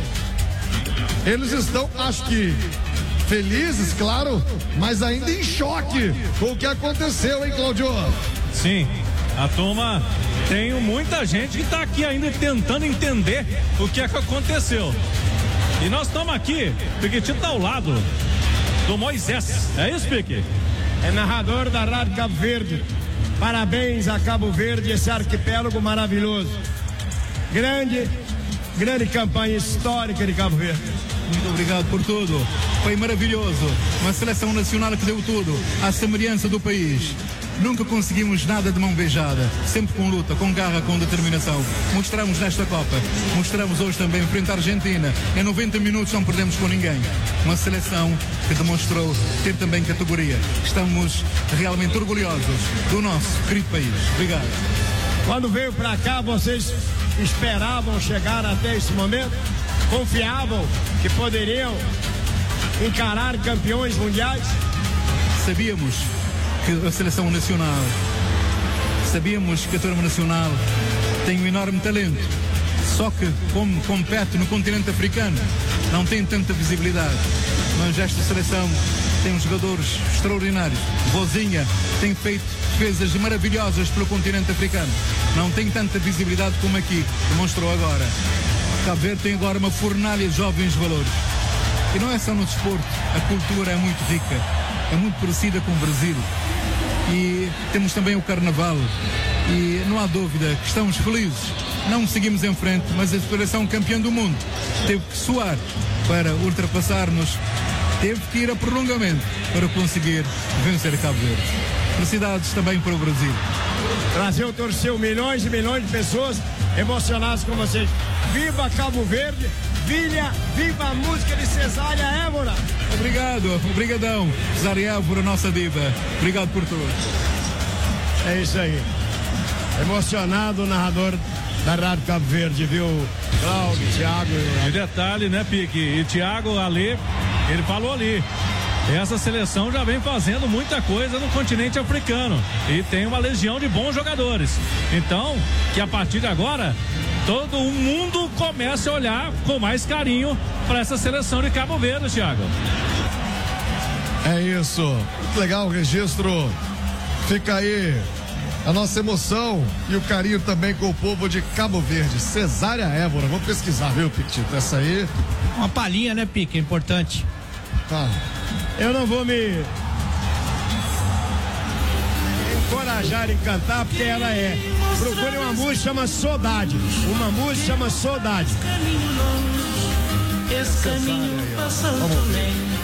eles estão, acho que felizes, claro, mas ainda em choque com o que aconteceu, hein, Cláudio? Sim, a turma tem muita gente que está aqui ainda tentando entender o que é que aconteceu. E nós estamos aqui, Piquetinho está ao lado do Moisés. É isso, Pique? É narrador da Rádio Cabo Verde. Parabéns a Cabo Verde, esse arquipélago maravilhoso. Grande, grande campanha histórica de Cabo Verde. Muito obrigado por tudo. Foi maravilhoso. Uma seleção nacional que deu tudo, à semelhança do país. Nunca conseguimos nada de mão beijada, sempre com luta, com garra, com determinação. Mostramos nesta Copa, mostramos hoje também frente à Argentina. Em noventa minutos não perdemos com ninguém. Uma seleção que demonstrou ter também categoria. Estamos realmente orgulhosos do nosso querido país. Obrigado. Quando veio para cá, vocês esperavam chegar até esse momento? Confiavam que poderiam encarar campeões mundiais? Sabíamos que a seleção nacional, sabíamos que a turma nacional tem um enorme talento, só que como compete no continente africano não tem tanta visibilidade, mas esta seleção tem uns jogadores extraordinários. Vozinha tem feito defesas maravilhosas pelo continente africano, não tem tanta visibilidade como aqui, demonstrou agora. Cabo Verde tem agora uma fornalha de jovens valores, e não é só no desporto, a cultura é muito rica, é muito parecida com o Brasil. E temos também o Carnaval e não há dúvida que estamos felizes. Não seguimos em frente, mas a seleção campeã do mundo teve que suar para ultrapassar-nos, teve que ir a prolongamento para conseguir vencer Cabo Verde. Felicidades também para o Brasil. O Brasil torceu milhões e milhões de pessoas emocionadas com vocês. Viva Cabo Verde! Vilha, viva a música de Cesária Évora. Obrigado, obrigadão. Cesária Évora, nossa diva. Obrigado por tudo. É isso aí. Emocionado o narrador da Rádio Cabo Verde, viu? Cláudio, Thiago. E detalhe, né, Pique? E Thiago ali, ele falou ali. Essa seleção já vem fazendo muita coisa no continente africano e tem uma legião de bons jogadores. Então, que a partir de agora todo o mundo comece a olhar com mais carinho para essa seleção de Cabo Verde, Thiago. É isso. Muito legal o registro. Fica aí a nossa emoção e o carinho também com o povo de Cabo Verde. Cesária Évora. Vamos pesquisar, viu, Piquetito? Essa aí. Uma palhinha, né, Pique? É importante. Tá. Eu não vou me encorajar em cantar porque ela é. Procure uma música chama Saudade. Uma música chama Saudade. Esse caminho passando lento.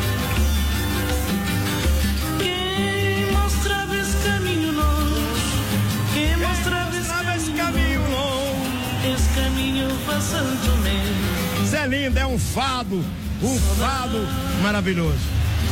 Quem mostrava esse caminho longe? Quem mostrava esse caminho longe? Esse caminho passando lento. Zé Lindo é um fado, um fado maravilhoso.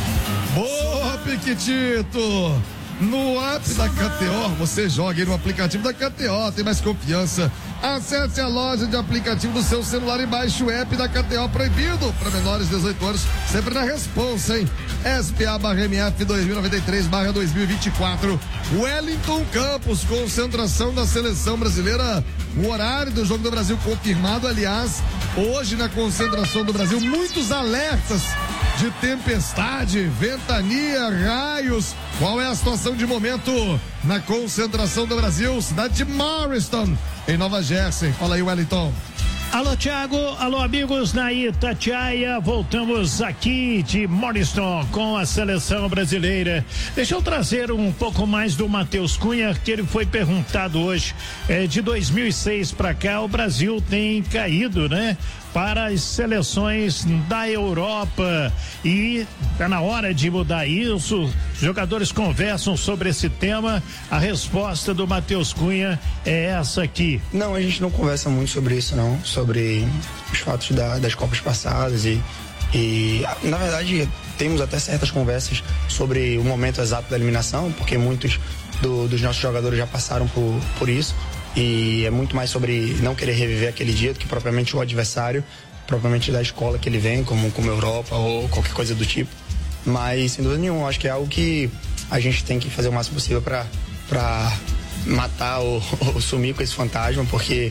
Boa, Piquetito! No app da K T O, você joga aí no aplicativo da K T O, tem mais confiança. Acesse a loja de aplicativo do seu celular e baixe o app da K T O, proibido para menores de dezoito anos, sempre na responsa, hein? S P A barra M F dois mil e noventa e três barra dois mil e vinte e quatro. Wellington Campos, concentração da seleção brasileira. O horário do Jogo do Brasil confirmado, aliás, hoje na concentração do Brasil, muitos alertas de tempestade, ventania, raios. Qual é a situação de momento na concentração do Brasil? Cidade de Morriston, em Nova Jersey. Fala aí, Wellington. Alô, Thiago. Alô, amigos na Itatiaia. Voltamos aqui de Morriston com a seleção brasileira. Deixa eu trazer um pouco mais do Matheus Cunha, que ele foi perguntado hoje. É, de dois mil e seis para cá, o Brasil tem caído, né? Para as seleções da Europa, e está na hora de mudar isso. Jogadores conversam sobre esse tema. A resposta do Matheus Cunha é essa aqui. Não, a gente não conversa muito sobre isso, não, sobre os fatos da, das Copas passadas e, e na verdade temos até certas conversas sobre o momento exato da eliminação, porque muitos do, dos nossos jogadores já passaram por, por isso. E é muito mais sobre não querer reviver aquele dia do que propriamente o adversário, propriamente da escola que ele vem, como, como Europa ou qualquer coisa do tipo. Mas, sem dúvida nenhuma, acho que é algo que a gente tem que fazer o máximo possível para matar ou, ou sumir com esse fantasma, porque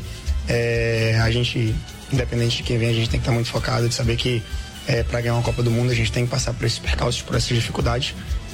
é, a gente, independente de quem vem, a gente tem que estar muito focado de saber que é, para ganhar uma Copa do Mundo a gente tem que passar por esses percalços, por essas dificuldades,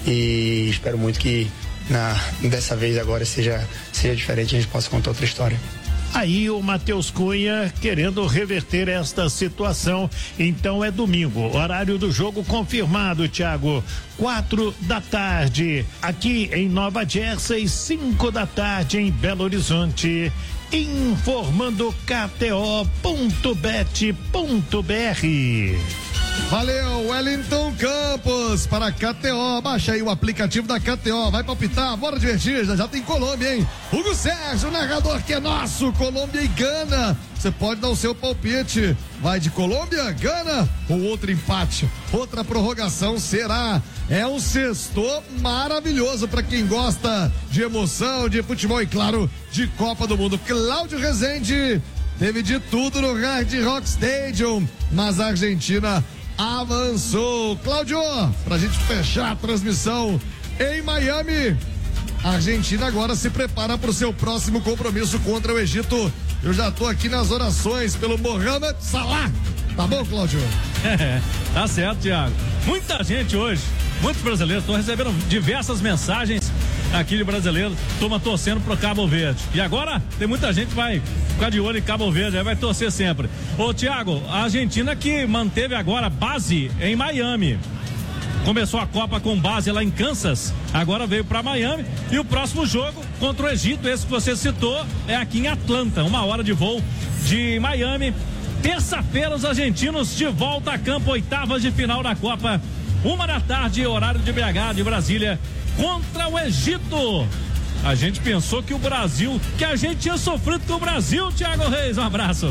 e espero muito que Na, dessa vez agora seja, seja diferente, a gente possa contar outra história. Aí o Matheus Cunha querendo reverter esta situação. Então é domingo, horário do jogo confirmado, Thiago, quatro da tarde aqui em Nova Jersey, cinco da tarde em Belo Horizonte. Informando K T O ponto bet ponto B R. Valeu, Wellington Campos para a K T O. Baixa aí o aplicativo da K T O. Vai palpitar, bora divertir. Já, já tem Colômbia, hein? Hugo Sérgio, narrador que é nosso. Colômbia e Gana. Você pode dar o seu palpite. Vai de Colômbia, Gana ou outro empate? Outra prorrogação será. É um sexto maravilhoso para quem gosta de emoção, de futebol e, claro, de Copa do Mundo. Cláudio Rezende teve de tudo no Hard Rock Stadium, mas a Argentina avançou. Cláudio, pra gente fechar a transmissão em Miami, a Argentina agora se prepara para o seu próximo compromisso contra o Egito. Eu já tô aqui nas orações pelo Mohamed Salah. Tá bom, Cláudio? É, tá certo, Thiago. Muita gente hoje, muitos brasileiros estão recebendo diversas mensagens aqui de brasileiros, turma torcendo pro Cabo Verde. E agora tem muita gente que vai ficar de olho em Cabo Verde, aí vai torcer sempre. Ô, Thiago, a Argentina que manteve agora base em Miami. Começou a Copa com base lá em Kansas, agora veio para Miami, e o próximo jogo contra o Egito, esse que você citou, é aqui em Atlanta, uma hora de voo de Miami. Terça-feira, os argentinos de volta a campo, oitavas de final da Copa, uma da tarde, horário de B H, de Brasília, contra o Egito. A gente pensou que o Brasil, que a gente tinha sofrido com o Brasil, Thiago Reis, um abraço.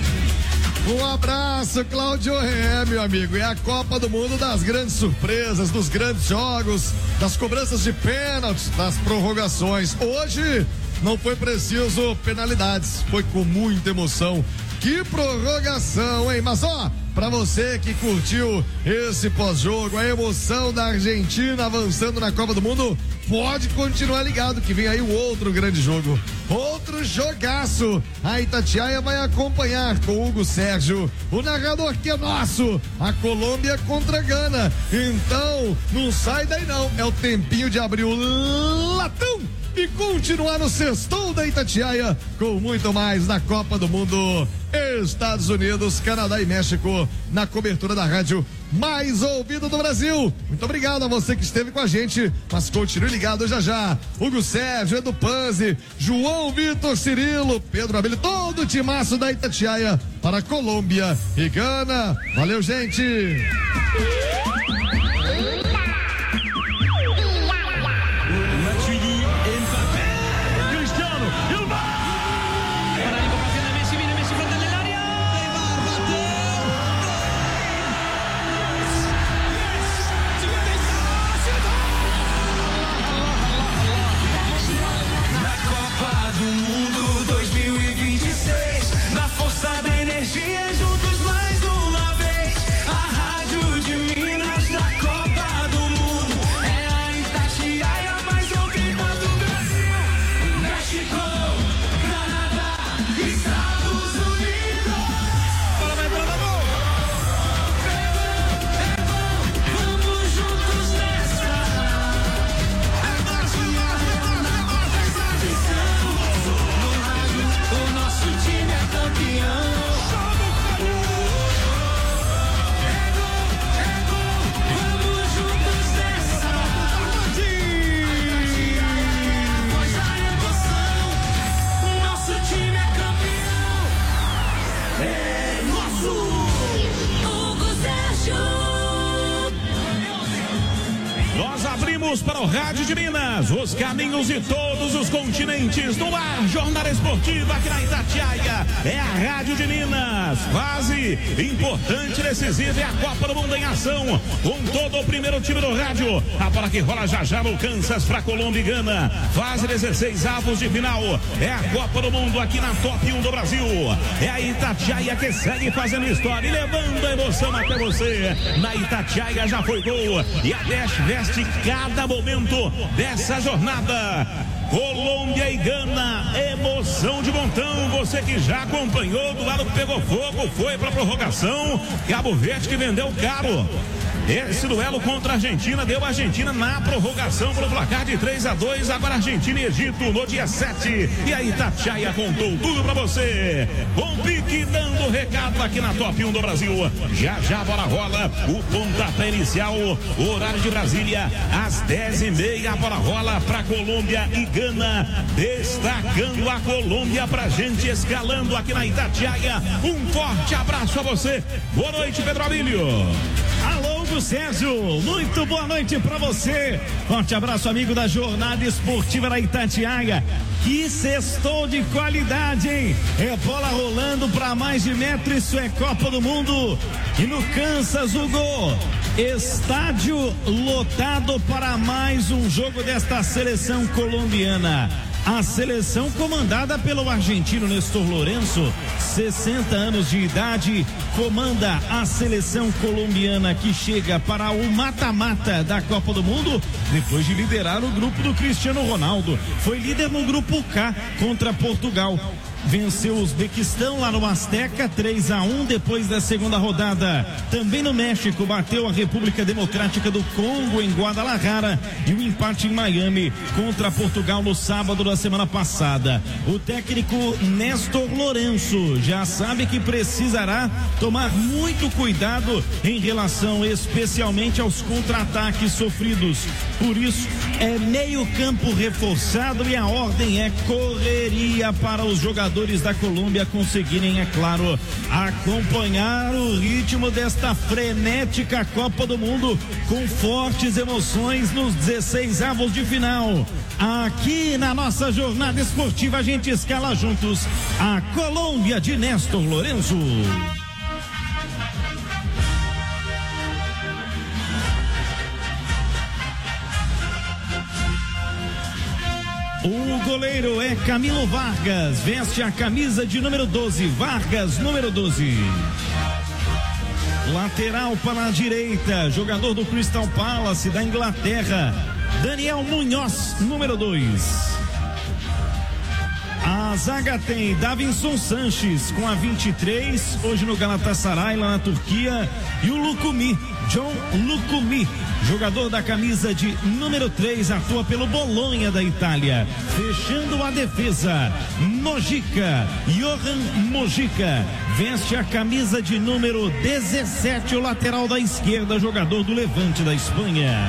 Um abraço, Cláudio. É, meu amigo, é a Copa do Mundo das grandes surpresas, dos grandes jogos, das cobranças de pênaltis, das prorrogações. Hoje não foi preciso penalidades, foi com muita emoção. Que prorrogação, hein? Mas ó, pra você que curtiu esse pós-jogo, a emoção da Argentina avançando na Copa do Mundo, pode continuar ligado que vem aí o outro grande jogo, outro jogaço. A Itatiaia vai acompanhar com o Hugo Sérgio, o narrador que é nosso, a Colômbia contra a Gana. Então, não sai daí não, é o tempinho de abrir o latão e continuar no sextou da Itatiaia com muito mais na Copa do Mundo. Estados Unidos, Canadá e México na cobertura da rádio mais ouvida do Brasil. Muito obrigado a você que esteve com a gente, mas continue ligado já já. Hugo Sérgio, Edu Panzi, João Vitor Cirilo, Pedro Abelho, todo o timaço da Itatiaia para Colômbia e Gana. Valeu, gente! Juntos mais uma vez, a Rádio de Minas na Copa do Mundo. É a Itatiaia mais ouvida do Brasil. México, Canadá, Estados Unidos. Fala, vai, fala, vamos! É bom, vamos juntos nessa. É nosso, nosso, nossa tradição. No rádio, o nosso time é campeão. Nós abrimos para o Rádio de Minas os caminhos de todos os continentes no ar. Jornada esportiva aqui na Itatiaia. É a Rádio de Minas. Fase importante, decisiva, é a Copa do Mundo em ação. Com todo o primeiro time do rádio. A bola que rola já já no Kansas para Colômbia e Gana. Fase dezesseis avos de final. É a Copa do Mundo aqui na Top um do Brasil. É a Itatiaia que segue fazendo história e levando a emoção até você. Na Itatiaia já foi gol. E a Dash veste cada momento dessa jornada. Colômbia e Gana, emoção de montão. Você que já acompanhou, do lado que pegou fogo, foi para prorrogação. Cabo Verde que vendeu caro. Esse duelo contra a Argentina deu a Argentina na prorrogação pelo placar de três a dois. Agora Argentina e Egito no dia sete. E a Itatiaia contou tudo pra você. Com pique dando recado aqui na Top um do Brasil. Já já a bola rola. O pontapé inicial. Horário de Brasília. Às dez e meia a bola rola pra Colômbia e Gana. Destacando a Colômbia pra gente, escalando aqui na Itatiaia. Um forte abraço a você. Boa noite, Pedro Abílio. Alô, Hugo Sérgio, muito boa noite pra você. Forte abraço, amigo da Jornada Esportiva da Itatiaia. Que sextou de qualidade, hein? É bola rolando pra mais de metro, isso é Copa do Mundo. E no Kansas, Hugo, estádio lotado para mais um jogo desta seleção colombiana. A seleção comandada pelo argentino Néstor Lourenço, sessenta anos de idade, comanda a seleção colombiana que chega para o mata-mata da Copa do Mundo, depois de liderar o grupo do Cristiano Ronaldo. Foi líder no grupo K contra Portugal. Venceu o Uzbequistão lá no Azteca, três a um depois da segunda rodada. Também no México, bateu a República Democrática do Congo em Guadalajara e um empate em Miami contra Portugal no sábado da semana passada. O técnico Néstor Lourenço já sabe que precisará tomar muito cuidado em relação especialmente aos contra-ataques sofridos. Por isso, é meio campo reforçado e a ordem é correria para os jogadores da Colômbia conseguirem, é claro, acompanhar o ritmo desta frenética Copa do Mundo com fortes emoções nos dezesseis avos de final. Aqui na nossa jornada esportiva a gente escala juntos a Colômbia de Néstor Lourenço. O goleiro é Camilo Vargas, veste a camisa de número doze, Vargas, número doze. Lateral para a direita, jogador do Crystal Palace da Inglaterra, Daniel Munhoz, número dois. A zaga tem Davinson Sanches com a vinte e três, hoje no Galatasaray, lá na Turquia. E o Lukumi, John Lukumi, jogador da camisa de número três, atua pelo Bolonha da Itália. Fechando a defesa, Mojica, Johan Mojica, veste a camisa de número dezessete, o lateral da esquerda, jogador do Levante da Espanha.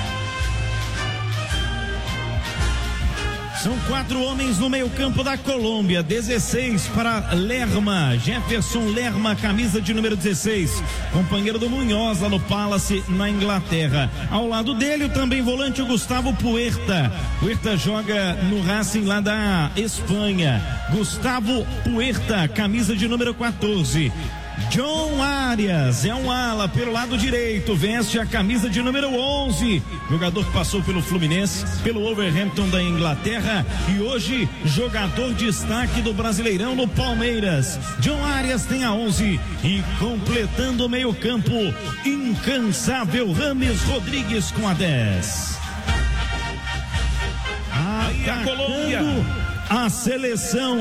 São quatro homens no meio campo da Colômbia. dezesseis para Lerma, Jefferson Lerma, camisa de número dezesseis, companheiro do Munhoz lá no Palace, na Inglaterra. Ao lado dele o também volante, o Gustavo Puerta. Puerta joga no Racing lá da Espanha. Gustavo Puerta, camisa de número quatorze. John Arias é um ala pelo lado direito, veste a camisa de número onze, jogador que passou pelo Fluminense, pelo Wolverhampton da Inglaterra e hoje jogador destaque do Brasileirão no Palmeiras. John Arias tem a onze e completando o meio campo, incansável Rames Rodrigues com a dez. Atacando a seleção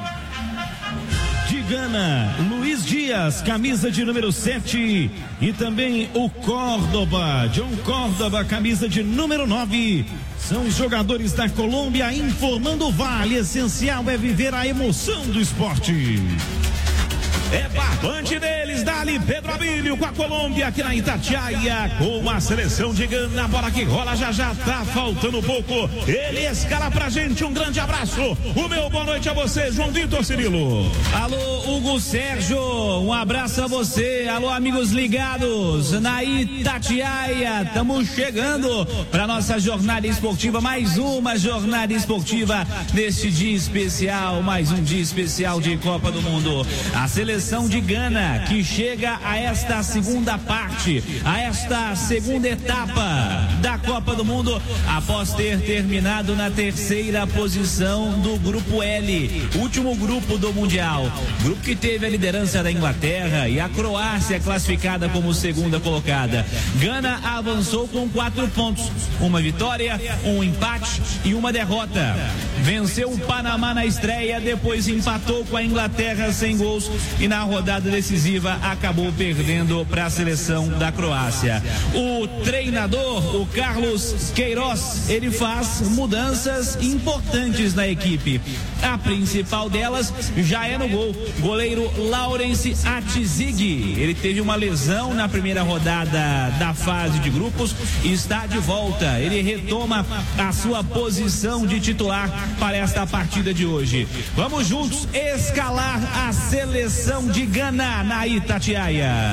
de Gana, Luiz Dias, camisa de número sete, e também o Córdoba, John Córdoba, camisa de número nove. São os jogadores da Colômbia informando o Vale. Essencial é viver a emoção do esporte. É barbante deles, dali Pedro Abílio com a Colômbia aqui na Itatiaia, com a seleção de Gana, a bola que rola já já, tá faltando pouco, ele escala pra gente, um grande abraço, o meu boa noite a você, João Vitor Cirilo. Alô, Hugo Sérgio, um abraço a você, alô amigos ligados na Itatiaia, estamos chegando pra nossa jornada esportiva, mais uma jornada esportiva neste dia especial, mais um dia especial de Copa do Mundo. A seleção de Gana que chega a esta segunda parte, a esta segunda etapa da Copa do Mundo, após ter terminado na terceira posição do grupo L, último grupo do Mundial, grupo que teve a liderança da Inglaterra e a Croácia classificada como segunda colocada. Gana avançou com quatro pontos, uma vitória, um empate e uma derrota. Venceu o Panamá na estreia, depois empatou com a Inglaterra sem gols e na rodada decisiva acabou perdendo para a seleção da Croácia. O treinador, o Carlos Queiroz, ele faz mudanças importantes na equipe. A principal delas já é no gol, goleiro Laurence Atizig. Ele teve uma lesão na primeira rodada da fase de grupos e está de volta. Ele retoma a sua posição de titular para esta partida de hoje. Vamos juntos escalar a seleção de Gana na Itatiaia.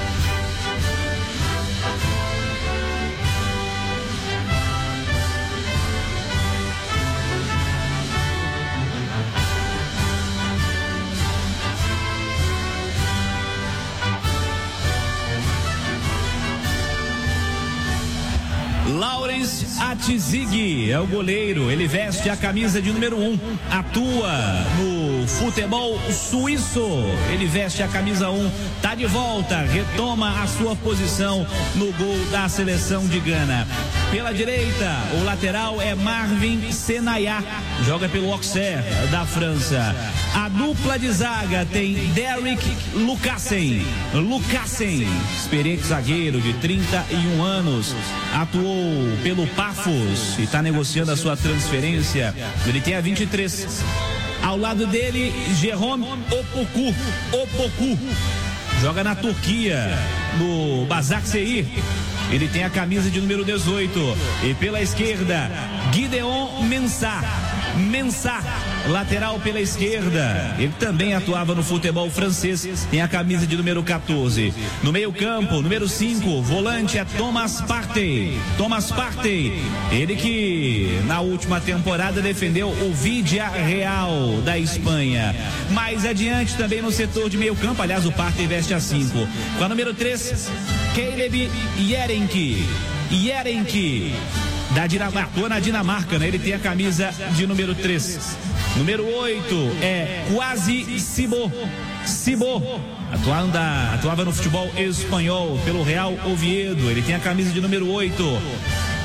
Laurence Atizig é o goleiro, ele veste a camisa de número um, atua no futebol suíço, ele veste a camisa um, tá de volta, retoma a sua posição no gol da seleção de Gana. Pela direita, o lateral é Marvin Senayá, joga pelo Auxerre da França. A dupla de zaga tem Derrick Lucassen, Lucassen, experiente zagueiro de trinta e um anos, atuou pelo Pafos e está negociando a sua transferência. Ele tem a vinte e três. Ao lado dele, Jerome Opoku, Opoku, joga na Turquia, no Başakşehir. Ele tem a camisa de número dezoito. E pela esquerda, Gideon Mensah. Mensah, lateral pela esquerda. Ele também atuava no futebol francês. Tem a camisa de número quatorze. No meio campo, número cinco, volante é Thomas Partey. Thomas Partey, ele que na última temporada defendeu o Vidia Real da Espanha. Mais adiante também no setor de meio campo, aliás o Partey veste a cinco. Com a número três, Caleb Yerenki. Yerenki, da Dinamarca, na Dinamarca, né? Ele tem a camisa de número três. Número oito é Quasi Sibo. Sibo, atuando, atuava no futebol espanhol pelo Real Oviedo. Ele tem a camisa de número oito.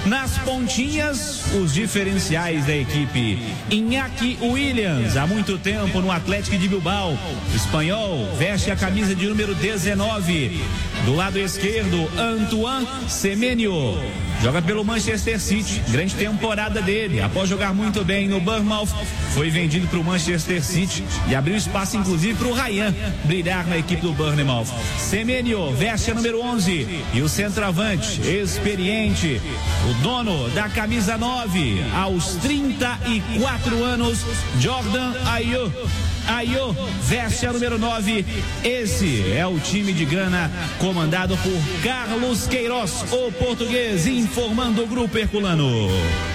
Nas pontinhas, os diferenciais da equipe. Iñaki Williams, há muito tempo no Atlético de Bilbao. O espanhol veste a camisa de número dezenove. Do lado esquerdo, Antoine Semenyo. Joga pelo Manchester City, grande temporada dele. Após jogar muito bem no Bournemouth, foi vendido para o Manchester City e abriu espaço inclusive para o Ryan brilhar na equipe do Bournemouth. Semenyo veste a número onze e o centroavante experiente, o dono da camisa nove, aos trinta e quatro anos, Jordan Ayew. Ayew veste a número nove. Esse é o time de Gana, comandado por Carlos Queiroz, o português, informando o grupo herculano.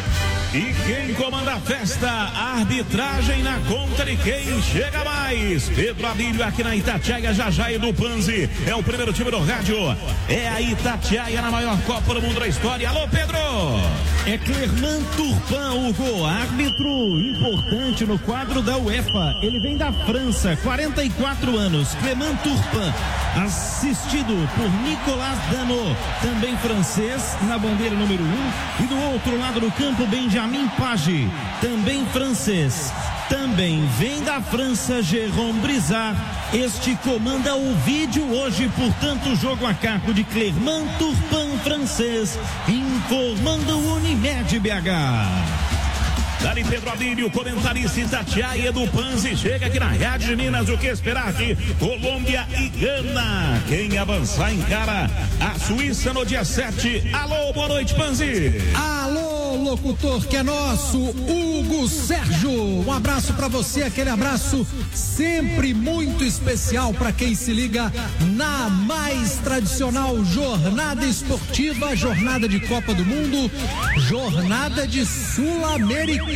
E quem comanda a festa, a arbitragem na conta de quem chega mais. Pedro Abílio aqui na Itatiaia, Jajá e do Panzi. É o primeiro time do rádio. É a Itatiaia na maior Copa do Mundo da história. Alô, Pedro! É Clermont Turpin, Hugo, árbitro importante no quadro da UEFA. Ele vem da França, quarenta e quatro anos. Clermont Turpin, assistido por Nicolas Danot, também francês, na bandeira número um. E do outro lado do campo, Benjamin Page, também francês. Também vem da França, Jérôme Brizard. Este comanda o vídeo hoje, portanto, jogo a cargo de Clermont Turpin, francês, informando o Unimed B H. Dali Pedro Abílio, comentarista Itatiaia do Panzi, chega aqui na Rádio de Minas. O que esperar de Colômbia e Gana? Quem avançar encara a Suíça no dia sete. Alô, boa noite, Panzi. Alô, locutor que é nosso, Hugo Sérgio. Um abraço pra você, aquele abraço sempre muito especial pra quem se liga na mais tradicional jornada esportiva, jornada de Copa do Mundo, jornada de Sul-Americano.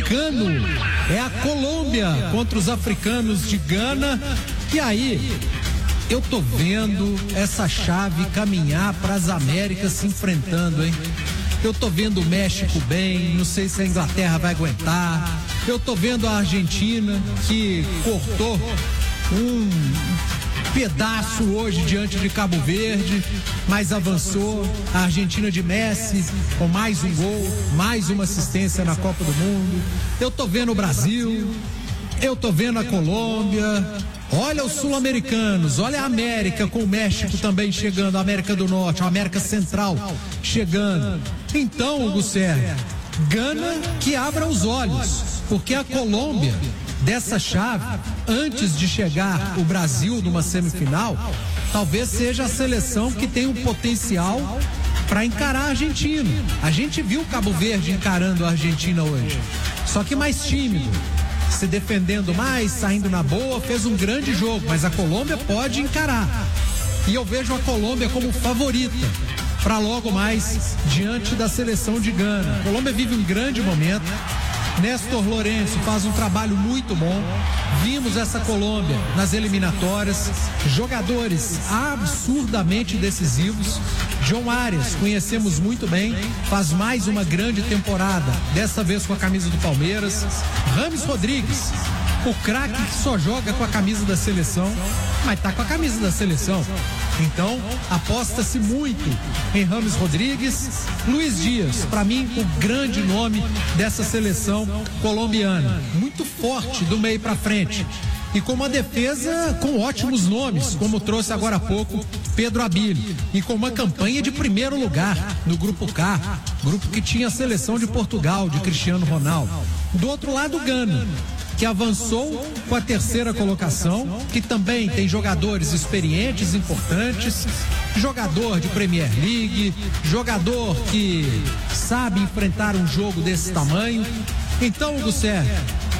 É a Colômbia contra os africanos de Gana. E aí, eu tô vendo essa chave caminhar para as Américas se enfrentando, hein? Eu tô vendo o México bem, não sei se a Inglaterra vai aguentar. Eu tô vendo a Argentina, que cortou um pedaço hoje diante de Cabo Verde, mas avançou. A Argentina de Messi com mais um gol, mais uma assistência na Copa do Mundo. Eu tô vendo o Brasil, eu tô vendo a Colômbia. Olha os sul-americanos, olha a América, com o México também chegando, a América do Norte, a América Central chegando. Então, Hugo Sérgio, Gana que abra os olhos, porque a Colômbia dessa chave, antes de chegar o Brasil numa semifinal, talvez seja a seleção que tem um potencial para encarar a Argentina. A gente viu o Cabo Verde encarando a Argentina hoje, só que mais tímido, se defendendo mais, saindo na boa, fez um grande jogo, mas a Colômbia pode encarar. E eu vejo a Colômbia como favorita para logo mais diante da seleção de Gana. A Colômbia vive um grande momento. Néstor Lourenço faz um trabalho muito bom. Vimos essa Colômbia nas eliminatórias, jogadores absurdamente decisivos. João Arias, conhecemos muito bem, faz mais uma grande temporada, dessa vez com a camisa do Palmeiras. Rames Rodrigues, o craque que só joga com a camisa da seleção, mas tá com a camisa da seleção. Então, aposta-se muito em Rames Rodrigues. Luiz Dias, para mim, o grande nome dessa seleção colombiana. Muito forte do meio para frente. E com uma defesa com ótimos nomes, como trouxe agora há pouco Pedro Abílio. E com uma campanha de primeiro lugar no Grupo K, grupo que tinha a seleção de Portugal, de Cristiano Ronaldo. Do outro lado, Gana, que avançou com a terceira colocação, que também tem jogadores experientes, importantes, jogador de Premier League, jogador que sabe enfrentar um jogo desse tamanho. Então, Hugo Sérgio,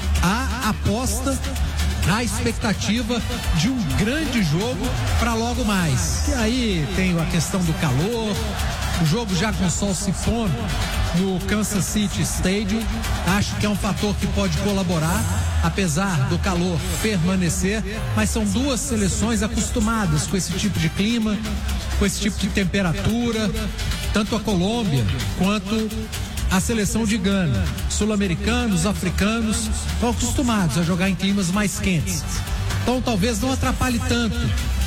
a aposta, a expectativa de um grande jogo para logo mais. E aí tem a questão do calor, o jogo já com sol se pondo no Kansas City Stadium, acho que é um fator que pode colaborar, apesar do calor permanecer, mas são duas seleções acostumadas com esse tipo de clima, com esse tipo de temperatura, tanto a Colômbia quanto a seleção de Gana. Sul-americanos, africanos estão acostumados a jogar em climas mais quentes, então talvez não atrapalhe tanto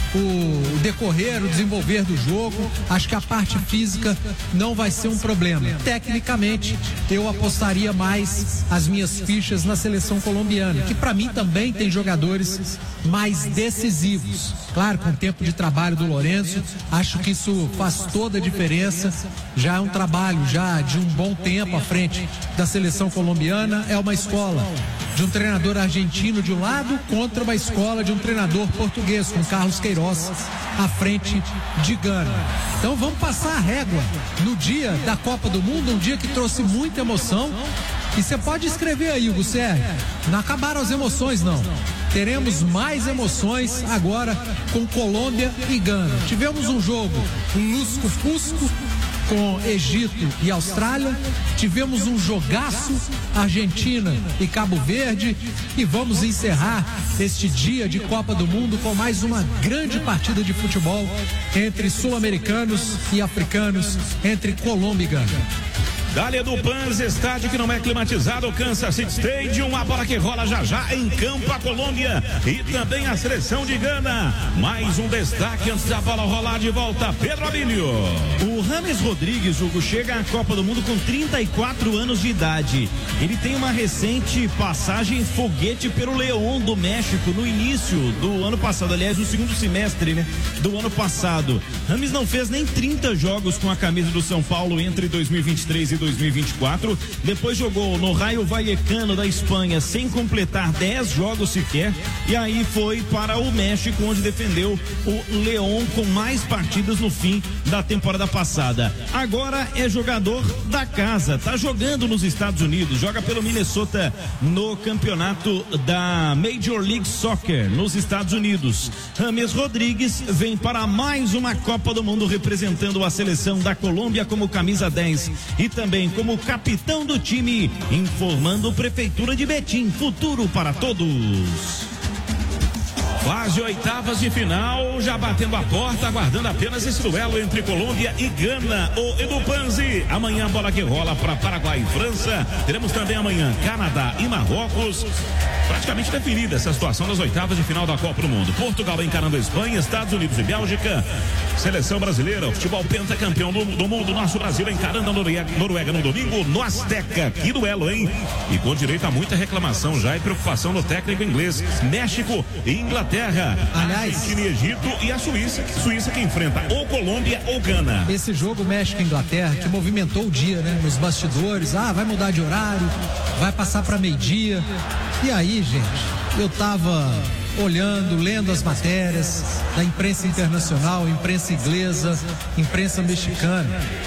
o decorrer, o desenvolver do jogo. Acho que a parte física não vai ser um problema. Tecnicamente, eu apostaria mais as minhas fichas na seleção colombiana, que para mim também tem jogadores mais decisivos. Claro, com o tempo de trabalho do Lourenço, acho que isso faz toda a diferença. Já é um trabalho já de um bom tempo à frente da seleção colombiana. É uma escola de um treinador argentino de um lado contra uma escola de um treinador português, com Carlos Queiroz à frente de Gana. Então vamos passar a régua no dia da Copa do Mundo, um dia que trouxe muita emoção. E você pode escrever aí, Hugo Sérgio, não acabaram as emoções não. Teremos mais emoções agora com Colômbia e Gana. Tivemos um jogo lusco-fusco com Egito e Austrália, tivemos um jogaço Argentina e Cabo Verde, e vamos encerrar este dia de Copa do Mundo com mais uma grande partida de futebol entre sul-americanos e africanos, entre Colômbia e Gana. Dália do Pans, estádio que não é climatizado, Kansas City Stadium, a bola que rola já já em campo, a Colômbia e também a seleção de Gana. Mais um destaque antes da bola rolar de volta, Pedro Abílio. O James Rodrigues, Hugo, chega à Copa do Mundo com trinta e quatro anos de idade. Ele tem uma recente passagem foguete pelo León do México no início do ano passado, aliás, no segundo semestre, né, do ano passado. James não fez nem trinta jogos com a camisa do São Paulo entre dois mil e vinte e três e dois mil e vinte e quatro, depois jogou no Rayo Vallecano da Espanha sem completar dez jogos sequer, e aí foi para o México, onde defendeu o León com mais partidas no fim da temporada passada. Agora é jogador da casa, tá jogando nos Estados Unidos, joga pelo Minnesota no campeonato da Major League Soccer nos Estados Unidos. James Rodrigues vem para mais uma Copa do Mundo representando a seleção da Colômbia como camisa dez e também também como capitão do time, informando Prefeitura de Betim, futuro para todos. Quase oitavas de final, já batendo a porta, aguardando apenas esse duelo entre Colômbia e Gana. O Edu Panzi, amanhã a bola que rola para Paraguai e França. Teremos também amanhã Canadá e Marrocos. Praticamente definida essa situação das oitavas de final da Copa do Mundo. Portugal encarando a Espanha, Estados Unidos e Bélgica. Seleção brasileira, futebol pentacampeão do, do mundo, nosso Brasil encarando a Noruega, Noruega no domingo, no Azteca. Que duelo, hein? E com direito a muita reclamação já e preocupação no técnico inglês. México e Inglaterra. Aliás, Argentina e Egito e a Suíça, Suíça que enfrenta ou Colômbia ou Gana. Esse jogo México e Inglaterra que movimentou o dia, né? Nos bastidores, ah, vai mudar de horário, vai passar para meio-dia. E aí, gente, eu tava olhando, lendo as matérias da imprensa internacional, imprensa inglesa, imprensa mexicana.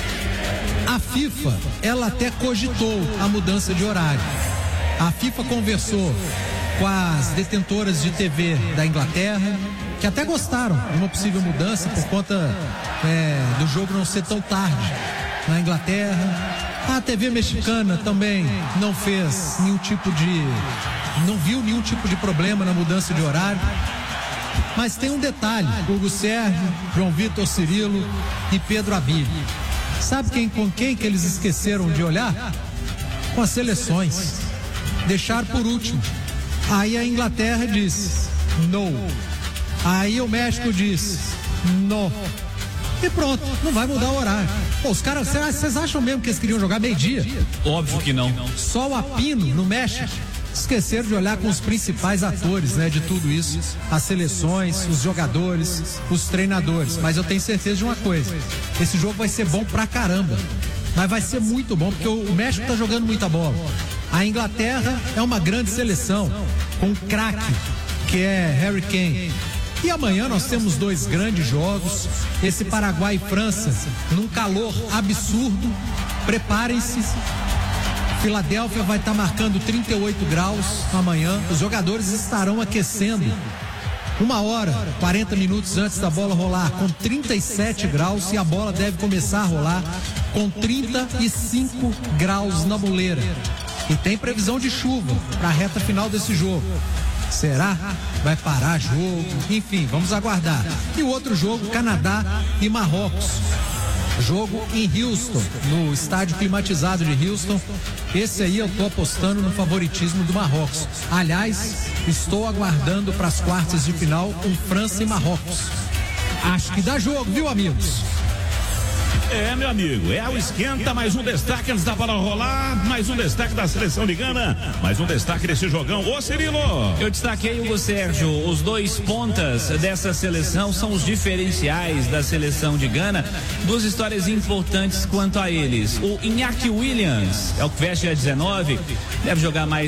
A FIFA, ela até cogitou a mudança de horário. A FIFA conversou com as detentoras de T V da Inglaterra, que até gostaram de uma possível mudança por conta é, do jogo não ser tão tarde na Inglaterra. A T V mexicana também não fez nenhum tipo de... não viu nenhum tipo de problema na mudança de horário. Mas tem um detalhe: Hugo Sérgio, João Vitor Cirilo e Pedro Abílio. Sabe quem, com quem que eles esqueceram de olhar? Com as seleções. Deixaram por último. Aí a Inglaterra disse no. Aí o México disse no. E pronto, não vai mudar o horário. Pô, os caras, vocês acham mesmo que eles queriam jogar meio-dia? Óbvio que não. Só o apino no México. Esqueceram de olhar com os principais atores, né, de tudo isso, as seleções, os jogadores, os treinadores. Mas eu tenho certeza de uma coisa: esse jogo vai ser bom pra caramba. Mas vai ser muito bom, porque o México tá jogando muita bola. A Inglaterra é uma grande seleção, com um craque, que é Harry Kane. E amanhã nós temos dois grandes jogos, esse Paraguai e França, num calor absurdo. Preparem-se. Filadélfia vai estar marcando trinta e oito graus amanhã. Os jogadores estarão aquecendo uma hora, quarenta minutos antes da bola rolar, com trinta e sete graus, e a bola deve começar a rolar com trinta e cinco graus na muleira. E tem previsão de chuva para a reta final desse jogo. Será? Vai parar jogo? Enfim, vamos aguardar. E o outro jogo, Canadá e Marrocos. Jogo em Houston, no estádio climatizado de Houston. Esse aí eu tô apostando no favoritismo do Marrocos. Aliás, estou aguardando para as quartas de final um França e Marrocos. Acho que dá jogo, viu, amigos? É, meu amigo, é o esquenta, mais um destaque antes da bola rolar, mais um destaque da seleção de Gana, mais um destaque desse jogão. Ô, Cirilo! Eu destaquei, Hugo Sérgio, os dois pontas dessa seleção são os diferenciais da seleção de Gana. Duas histórias importantes quanto a eles. O Iñaki Williams, é o que veste a dezenove, deve jogar mais